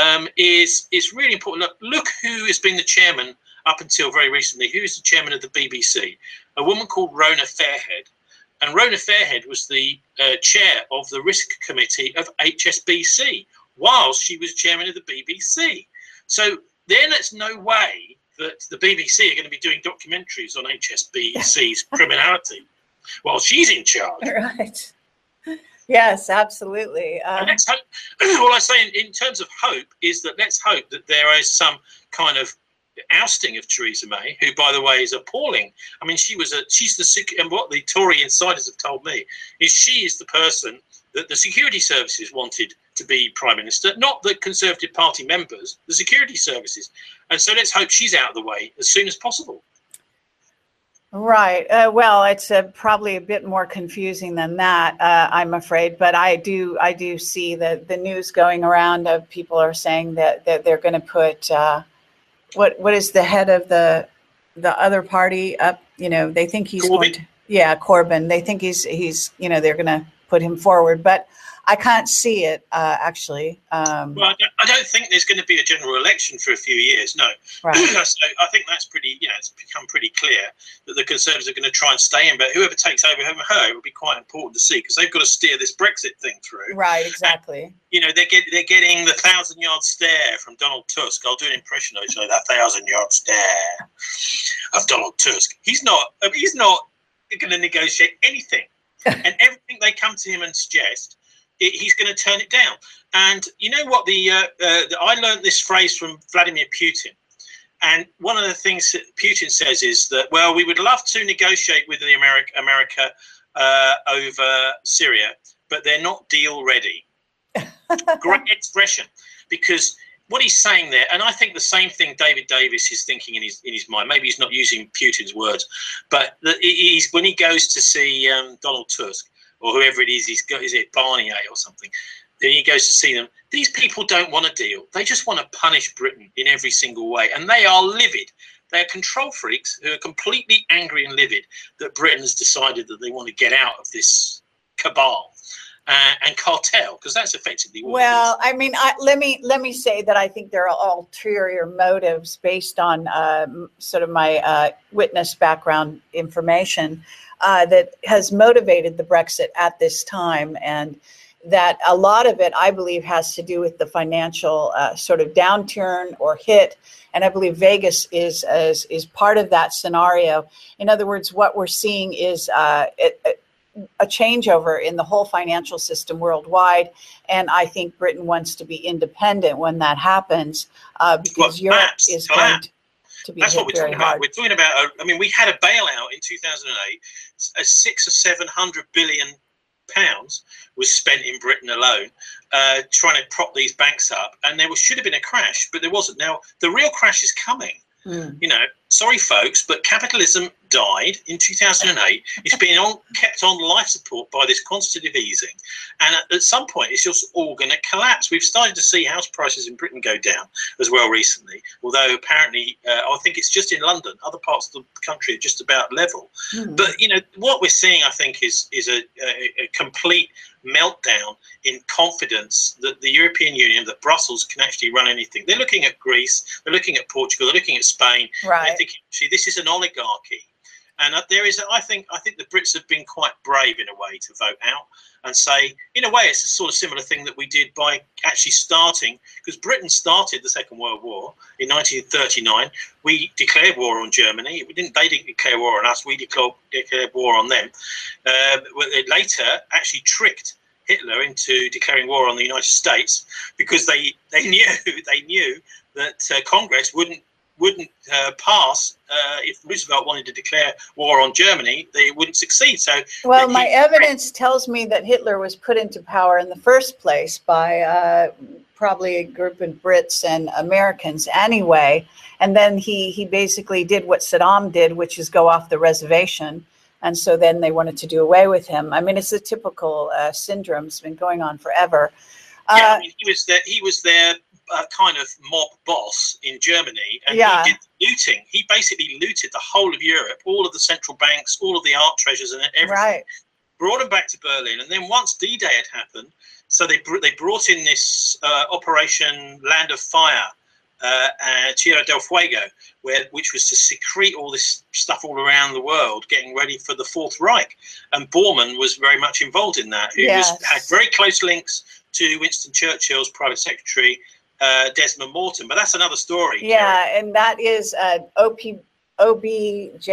is really important. Look who has been the chairman up until very recently. Who is the chairman of the BBC? A woman called Rona Fairhead. And Rona Fairhead was the chair of the risk committee of HSBC whilst she was chairman of the BBC. So there's no way that the BBC are going to be doing documentaries on HSBC's criminality while she's in charge. Right. Yes, absolutely. And let's hope, all I say in terms of hope is that let's hope that there is some kind of ousting of Theresa May, who, by the way, is appalling. I mean, and what the Tory insiders have told me is she is the person that the security services wanted to be Prime Minister, not the Conservative Party members, the security services. And so let's hope she's out of the way as soon as possible. Right. Well, it's probably a bit more confusing than that, I'm afraid. But I do see the news going around of people are saying that they're going to put what is the head of the other party up? You know, they think he's Corbyn. Corbyn. They think he's they're going to put him forward. But I can't see it actually. Well, I don't think there's going to be a general election for a few years. No, Right. So I think that's pretty. It's become pretty clear that the Conservatives are going to try and stay in. But whoever takes over, it will be quite important to see, because they've got to steer this Brexit thing through. Right. Exactly. And, they're getting the 1,000-yard stare from Donald Tusk. I'll do an impression of that 1,000-yard stare of Donald Tusk. He's not going to negotiate anything, and everything they come to him and suggest, he's going to turn it down. And you know what? I learned this phrase from Vladimir Putin. And one of the things that Putin says is that, well, we would love to negotiate with America over Syria, but they're not deal ready. Great expression, because what he's saying there, and I think the same thing David Davis is thinking in his mind. Maybe he's not using Putin's words, but when he goes to see Donald Tusk, or whoever it is, is it Barnier or something, then he goes to see them. These people don't want a deal. They just want to punish Britain in every single way. And they are livid. They are control freaks who are completely angry and livid that Britain has decided that they want to get out of this cabal and cartel, because that's effectively what it is. Well, I mean, let me say that I think there are ulterior motives based on sort of my witness background information that has motivated the Brexit at this time, and that a lot of it, I believe, has to do with the financial sort of downturn or hit. And I believe Vegas is part of that scenario. In other words, what we're seeing is a changeover in the whole financial system worldwide. And I think Britain wants to be independent when that happens, because Europe is going to be That's hit what we're very talking about. hard. We're talking about, we had a bailout in 2008, a 600 or 700 billion pounds was spent in Britain alone, trying to prop these banks up, and there should have been a crash, but there wasn't. Now the real crash is coming. Sorry folks, but capitalism died in 2008. It's been kept on life support by this quantitative easing, and at some point it's just all going to collapse. We've started to see house prices in Britain go down as well recently, although apparently I think it's just in London. Other parts of the country are just about level. But what we're seeing, I think, is a complete meltdown in confidence that the European Union, that Brussels can actually run anything. They're looking at Greece, they're looking at Portugal, they're looking at Spain. Right. They're thinking, see, this is an oligarchy. And I think the Brits have been quite brave in a way to vote out and say, in a way, it's a sort of similar thing that we did by actually starting, because Britain started the Second World War in 1939. We declared war on Germany. They didn't declare war on us. We declared war on them. Later, actually tricked Hitler into declaring war on the United States, because they knew that Congress wouldn't pass if Roosevelt wanted to declare war on Germany. They wouldn't succeed. So, well, my evidence tells me that Hitler was put into power in the first place by probably a group of Brits and Americans anyway, and then he basically did what Saddam did, which is go off the reservation. And so then they wanted to do away with him. I mean, it's a typical syndrome. It's been going on forever. He was their kind of mob boss in Germany, and he did looting. He basically looted the whole of Europe, all of the central banks, all of the art treasures, and everything. Right. Brought them back to Berlin, and then once D-Day had happened, so they brought in this Operation Land of Fire, Tierra del Fuego, which was to secrete all this stuff all around the world, getting ready for the Fourth Reich. And Bormann was very much involved in that. Had very close links to Winston Churchill's private secretary, Desmond Morton. But that's another story. Yeah, Jerry. And that is OPJB,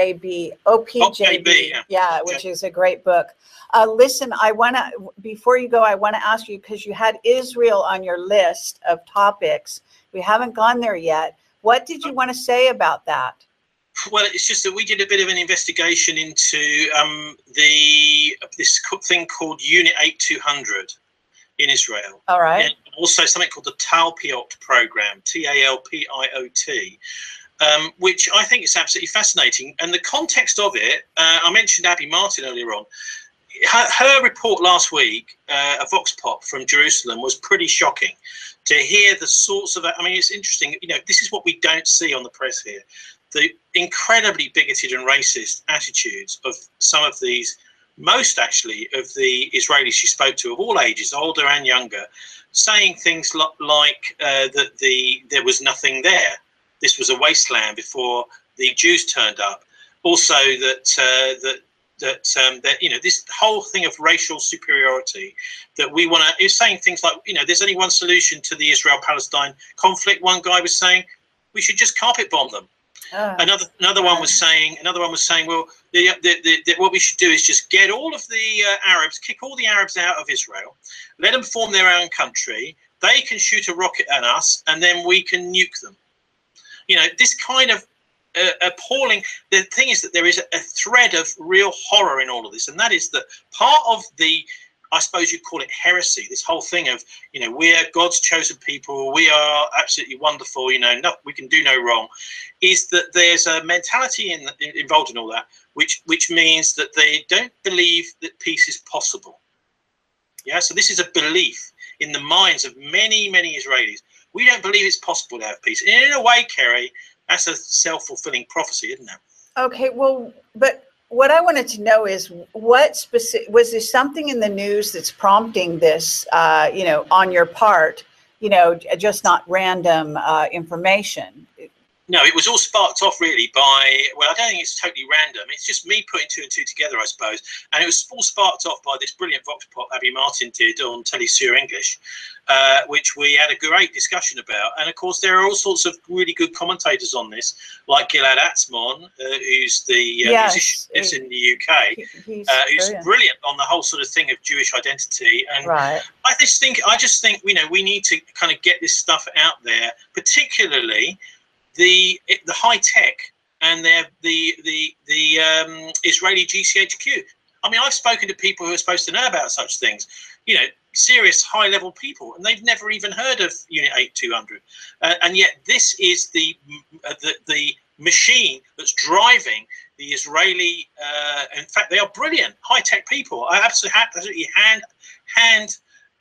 which is a great book. Listen, before you go, I want to ask you, because you had Israel on your list of topics. We haven't gone there yet. What did you want to say about that? Well, it's just that we did a bit of an investigation into this thing called Unit 8200 in Israel. All right. And also something called the Talpiot program, TALPIOT, which I think is absolutely fascinating. And the context of it, I mentioned Abby Martin earlier on. Her report last week, a Vox Pop from Jerusalem, was pretty shocking to hear the sorts of, it's interesting, this is what we don't see on the press here. The incredibly bigoted and racist attitudes of some of these most actually of the Israelis she spoke to, of all ages, older and younger, saying things like that there was nothing there. This was a wasteland before the Jews turned up. Also that this whole thing of racial superiority, that we want to, is saying things like, there's only one solution to the Israel-Palestine conflict. One guy was saying we should just carpet bomb them. Another one was saying, well, what we should do is just get all of the Arabs, kick all the Arabs out of Israel, let them form their own country. They can shoot a rocket at us, and then we can nuke them. This kind of appalling. The thing is that there is a thread of real horror in all of this, and that is that part of the, I suppose you'd call it heresy, this whole thing of, we're God's chosen people, we are absolutely wonderful, we can do no wrong, is that there's a mentality involved in all that, which means that they don't believe that peace is possible. Yeah, so this is a belief in the minds of many, many Israelis. We don't believe it's possible to have peace. And in a way, Kerry, that's a self-fulfilling prophecy, isn't it? Okay, well, but what I wanted to know is what specific, was there something in the news that's prompting this, on your part, just not random information? No, it was all sparked off really by, well, I don't think it's totally random. It's just me putting two and two together, I suppose. And it was all sparked off by this brilliant vox pop Abby Martin did on Telly Sur English, which we had a great discussion about. And of course, there are all sorts of really good commentators on this, like Gilad Atzmon, who's the musician who lives in the UK, who's brilliant on the whole sort of thing of Jewish identity. And right. I just think, we need to kind of get this stuff out there, particularly the high tech and the Israeli GCHQ. I mean, I've spoken to people who are supposed to know about such things, serious high level people, and they've never even heard of Unit 8200. And yet this is the machine that's driving the Israeli. In fact, they are brilliant high tech people. I absolutely hand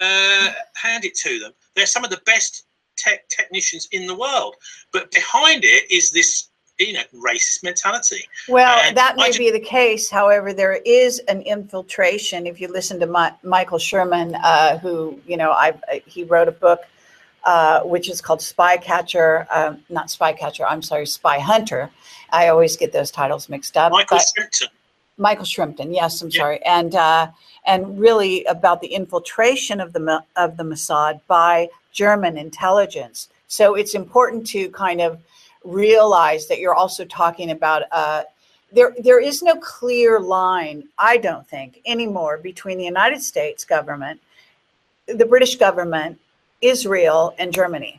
it to them. They're some of the best technicians in the world, but behind it is this racist mentality. Well, and that may be the case. However, there is an infiltration. If you listen to Michael Sherman, who he wrote a book which is called Spy Hunter. I always get those titles mixed up. Michael Shrimpton, yes, I'm sorry, and really about the infiltration of the Mossad by German intelligence. So it's important to kind of realize that you're also talking about there is no clear line, I don't think, anymore between the United States government, the British government, Israel, and Germany.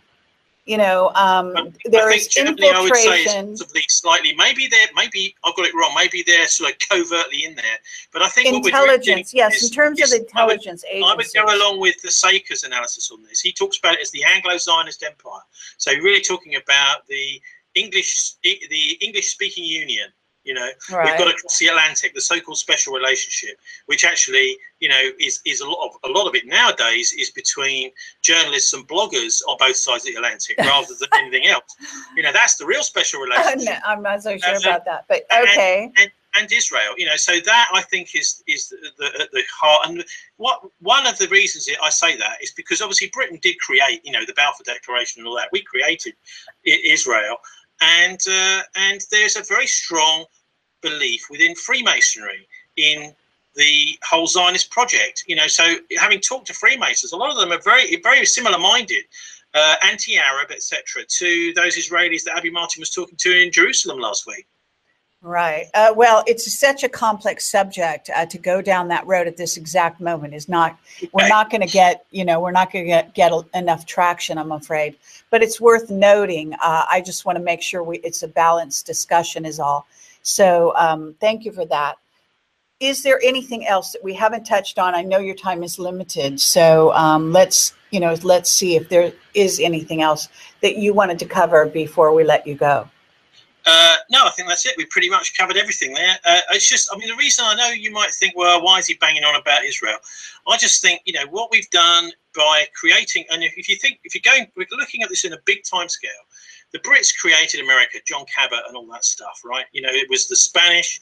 There is Germany, I would say, slightly. Maybe I've got it wrong. Maybe they're sort of covertly in there. But I think intelligence, in terms of intelligence agencies. I would go along with the Saker's analysis on this. He talks about it as the Anglo-Zionist Empire. So really talking about the English-speaking union. Right. We've got across the Atlantic, the so-called special relationship, which actually, is a lot of it nowadays is between journalists and bloggers on both sides of the Atlantic, rather than anything else. That's the real special relationship. No, I'm not so sure about that, but okay. And Israel, so that I think is the heart. And one of the reasons I say that is because obviously Britain did create, the Balfour Declaration and all that. We created Israel. And there's a very strong belief within Freemasonry in the whole Zionist project. So having talked to Freemasons, a lot of them are very, very similar-minded, anti-Arab, etc., to those Israelis that Abby Martin was talking to in Jerusalem last week. Right. Well, it's such a complex subject to go down that road at this exact moment is not. We're not going to get. We're not going to get enough traction, I'm afraid. But it's worth noting. I just want to make sure it's a balanced discussion, is all. So thank you for that. Is there anything else that we haven't touched on? I know your time is limited, so let's see if there is anything else that you wanted to cover before we let you go. No, I think that's it. We've pretty much covered everything there. It's just, the reason, I know you might think, well, why is he banging on about Israel? I just think, what we've done by creating, and we're looking at this in a big time scale. The Brits created America, John Cabot and all that stuff, right? It was the Spanish,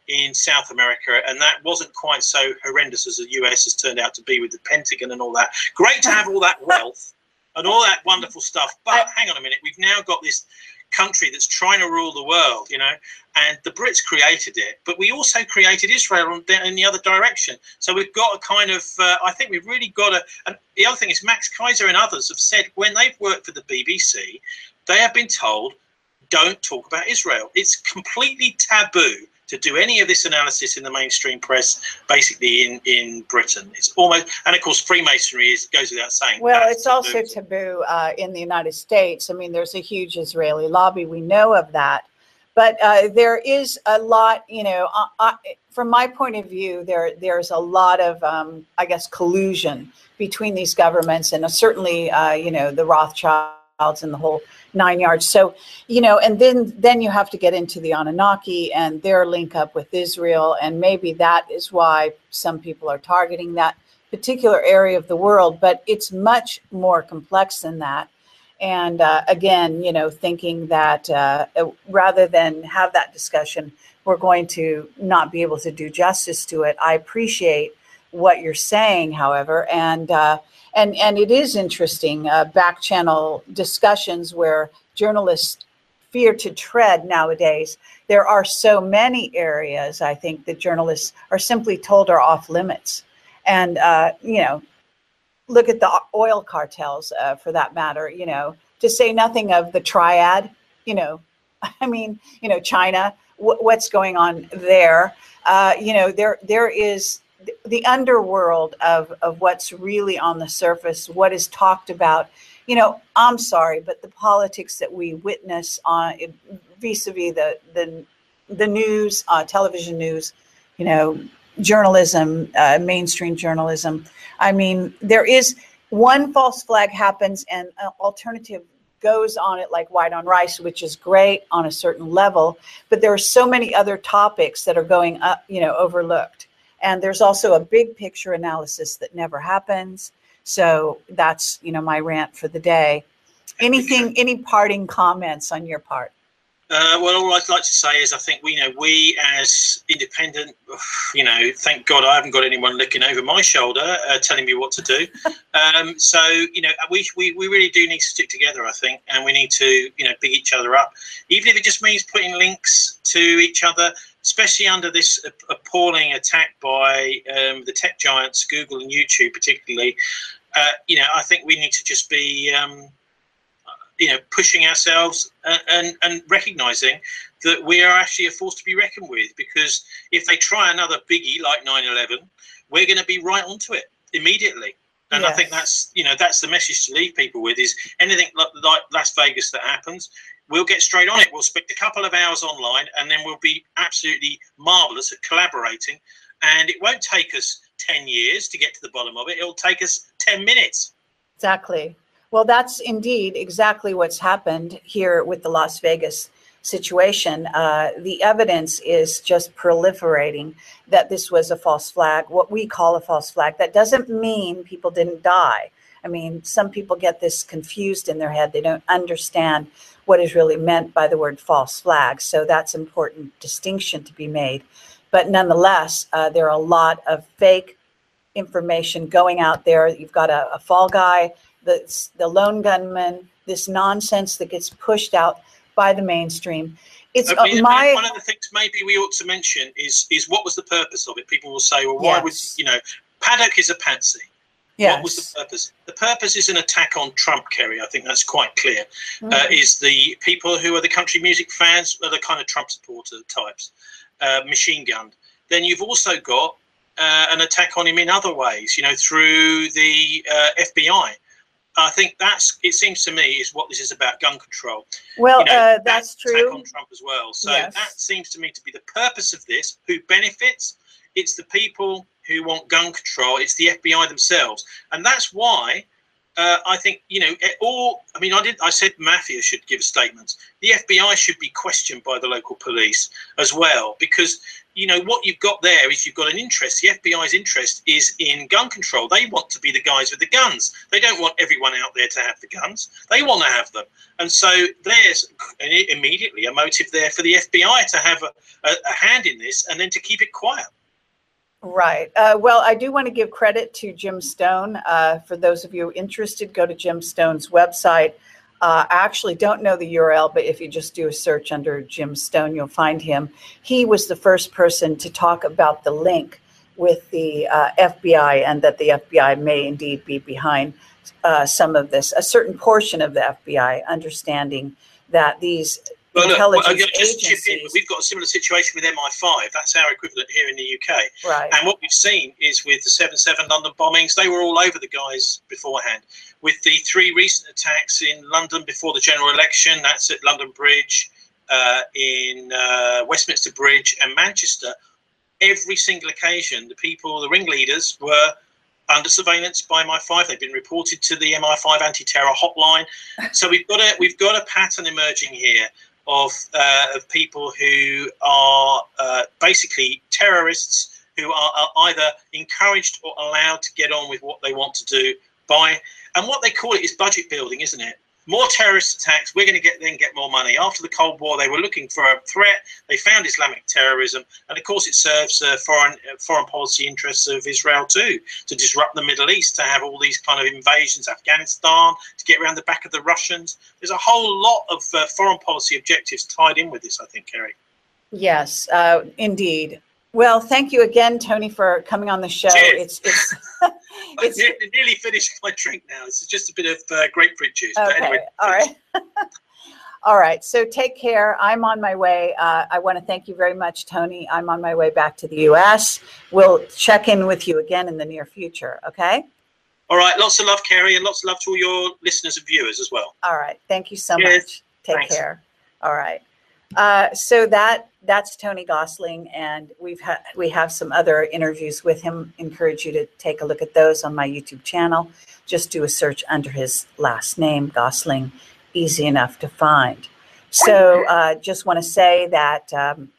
in South America, and that wasn't quite so horrendous as the US has turned out to be with the Pentagon and all that. Great to have all that wealth and all that wonderful stuff, but hang on a minute, we've now got this country that's trying to rule the world, you know, and the Brits created it, but we also created Israel in the other direction. So we've got a kind of, I think we've really got a, and the other thing is Max Kaiser and others have said when they've worked for the BBC, they have been told, don't talk about Israel. It's completely taboo to do any of this analysis in the mainstream press, basically in Britain. It's almost, and of course Freemasonry goes without saying. Well, it's also taboo in the United States. I mean, there's a huge Israeli lobby. We know of that. But there is a lot, you know, from my point of view, there's a lot of, I guess, collusion between these governments and certainly, you know, the Rothschilds and the whole 9 yards. So, you know, and then you have to get into the Anunnaki and their link up with Israel. And maybe that is why some people are targeting that particular area of the world. But it's much more complex than that. And again, you know, thinking that rather than have that discussion, we're going to not be able to do justice to it. I appreciate what you're saying, however, and it is interesting, back channel discussions where journalists fear to tread nowadays. There are so many areas, I think, that journalists are simply told are off limits. And, you know, look at the oil cartels, for that matter, you know, to say nothing of the triad, you know, I mean, you know, China, what's going on there? You know, there is the underworld of what's really on the surface, what is talked about. You know, I'm sorry, but the politics that we witness on vis-a-vis the news, television news, you know, journalism, mainstream journalism. I mean, there is one false flag happens and an alternative goes on it like white on rice, which is great on a certain level. But there are so many other topics that are going up, you know, overlooked. And there's also a big picture analysis that never happens. So that's, you know, my rant for the day. Any parting comments on your part? Well, all I'd like to say is I think we as independent, you know, thank God I haven't got anyone looking over my shoulder telling me what to do. So, you know, we really do need to stick together, I think, and we need to, you know, big each other up, even if it just means putting links to each other, especially under this appalling attack by the tech giants, Google and YouTube particularly. You know, I think we need to just be you know, pushing ourselves and recognizing that we are actually a force to be reckoned with, because if they try another biggie like 9/11, we're going to be right onto it immediately. And yes. I think that's, you know, that's the message to leave people with, is anything like Las Vegas that happens, we'll get straight on it. We'll spend a couple of hours online and then we'll be absolutely marvelous at collaborating. And it won't take us 10 years to get to the bottom of it. It'll take us 10 minutes. Exactly. Well, that's indeed exactly what's happened here with the Las Vegas situation. The evidence is just proliferating that this was a false flag, what we call a false flag. That doesn't mean people didn't die. I mean, some people get this confused in their head. They don't understand what is really meant by the word false flag. So that's an important distinction to be made. But nonetheless, there are a lot of fake information going out there. You've got a fall guy, the lone gunman, this nonsense that gets pushed out by the mainstream. It's one of the things maybe we ought to mention is what was the purpose of it? People will say, well, why would, you know, Paddock is a patsy. Yes. What was the purpose? The purpose is an attack on Trump, Kerry. I think that's quite clear. Is the people who are the country music fans are the kind of Trump supporter types, machine gunned. Then you've also got an attack on him in other ways, you know, through the FBI. I think it seems to me, is what this is about, gun control. Well, you know, that's true. Attack on Trump as well. So yes. That seems to me to be the purpose of this. Who benefits? It's the people who want gun control. It's the FBI themselves. And that's why I think, I said mafia should give statements. The FBI should be questioned by the local police as well, because, what you've got there is you've got an interest. The FBI's interest is in gun control. They want to be the guys with the guns. They don't want everyone out there to have the guns. They want to have them. And so there's immediately a motive there for the FBI to have a hand in this and then to keep it quiet. Right. Well, I do want to give credit to Jim Stone. For those of you interested, go to Jim Stone's website. I actually don't know the URL, but if you just do a search under Jim Stone, you'll find him. He was the first person to talk about the link with the FBI, and that the FBI may indeed be behind some of this, a certain portion of the FBI understanding that these intelligence agencies. We've got a similar situation with MI5. That's our equivalent here in the UK. Right. And what we've seen is with the 7/7 London bombings, they were all over the guys beforehand. With the 3 recent attacks in London before the general election, that's at London Bridge, in Westminster Bridge and Manchester, every single occasion, the ringleaders were under surveillance by MI5. They've been reported to the MI5 anti-terror hotline. So we've got a pattern emerging here of people who are basically terrorists who are either encouraged or allowed to get on with what they want to do and what they call it is budget building, isn't it? More terrorist attacks, we're going to get more money. After the Cold War, they were looking for a threat. They found Islamic terrorism, and of course, it serves foreign policy interests of Israel too, to disrupt the Middle East, to have all these kind of invasions, Afghanistan, to get around the back of the Russians. There's a whole lot of foreign policy objectives tied in with this, I think, Kerry. Yes, indeed. Well, thank you again, Tony, for coming on the show. Cheers. It's nearly finished my drink now. This is just a bit of grapefruit juice. Okay, but anyway, all right. All right. So take care. I'm on my way. I want to thank you very much, Tony. I'm on my way back to the U.S. We'll check in with you again in the near future. Okay. All right. Lots of love, Kerry, and lots of love to all your listeners and viewers as well. All right. Thank you so Cheers. much. Take Thanks. care. All right. So that's Tony Gosling, and we have some other interviews with him. Encourage you to take a look at those on my YouTube channel. Just do a search under his last name, Gosling, easy enough to find. So just want to say that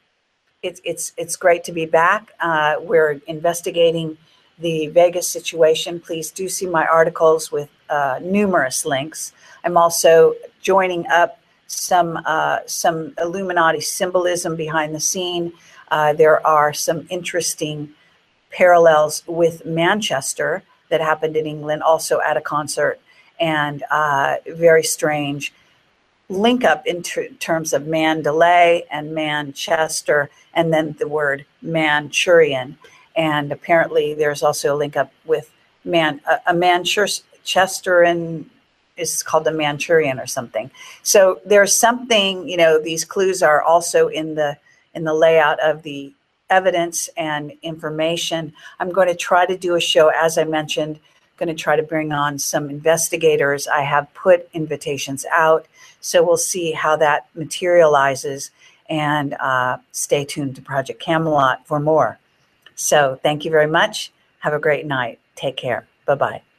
it's great to be back. We're investigating the Vegas situation. Please do see my articles with numerous links. I'm also joining up some Illuminati symbolism behind the scene. There are some interesting parallels with Manchester that happened in England, also at a concert, and very strange link up in terms of Mandalay and Manchester, and then the word Manchurian. And apparently there's also a link up with a Manchester and is called the Manchurian or something. So there's something, these clues are also in the layout of the evidence and information. I'm going to try to do a show, as I mentioned, going to try to bring on some investigators. I have put invitations out, so we'll see how that materializes, and stay tuned to Project Camelot for more. So thank you very much. Have a great night. Take care. Bye-bye.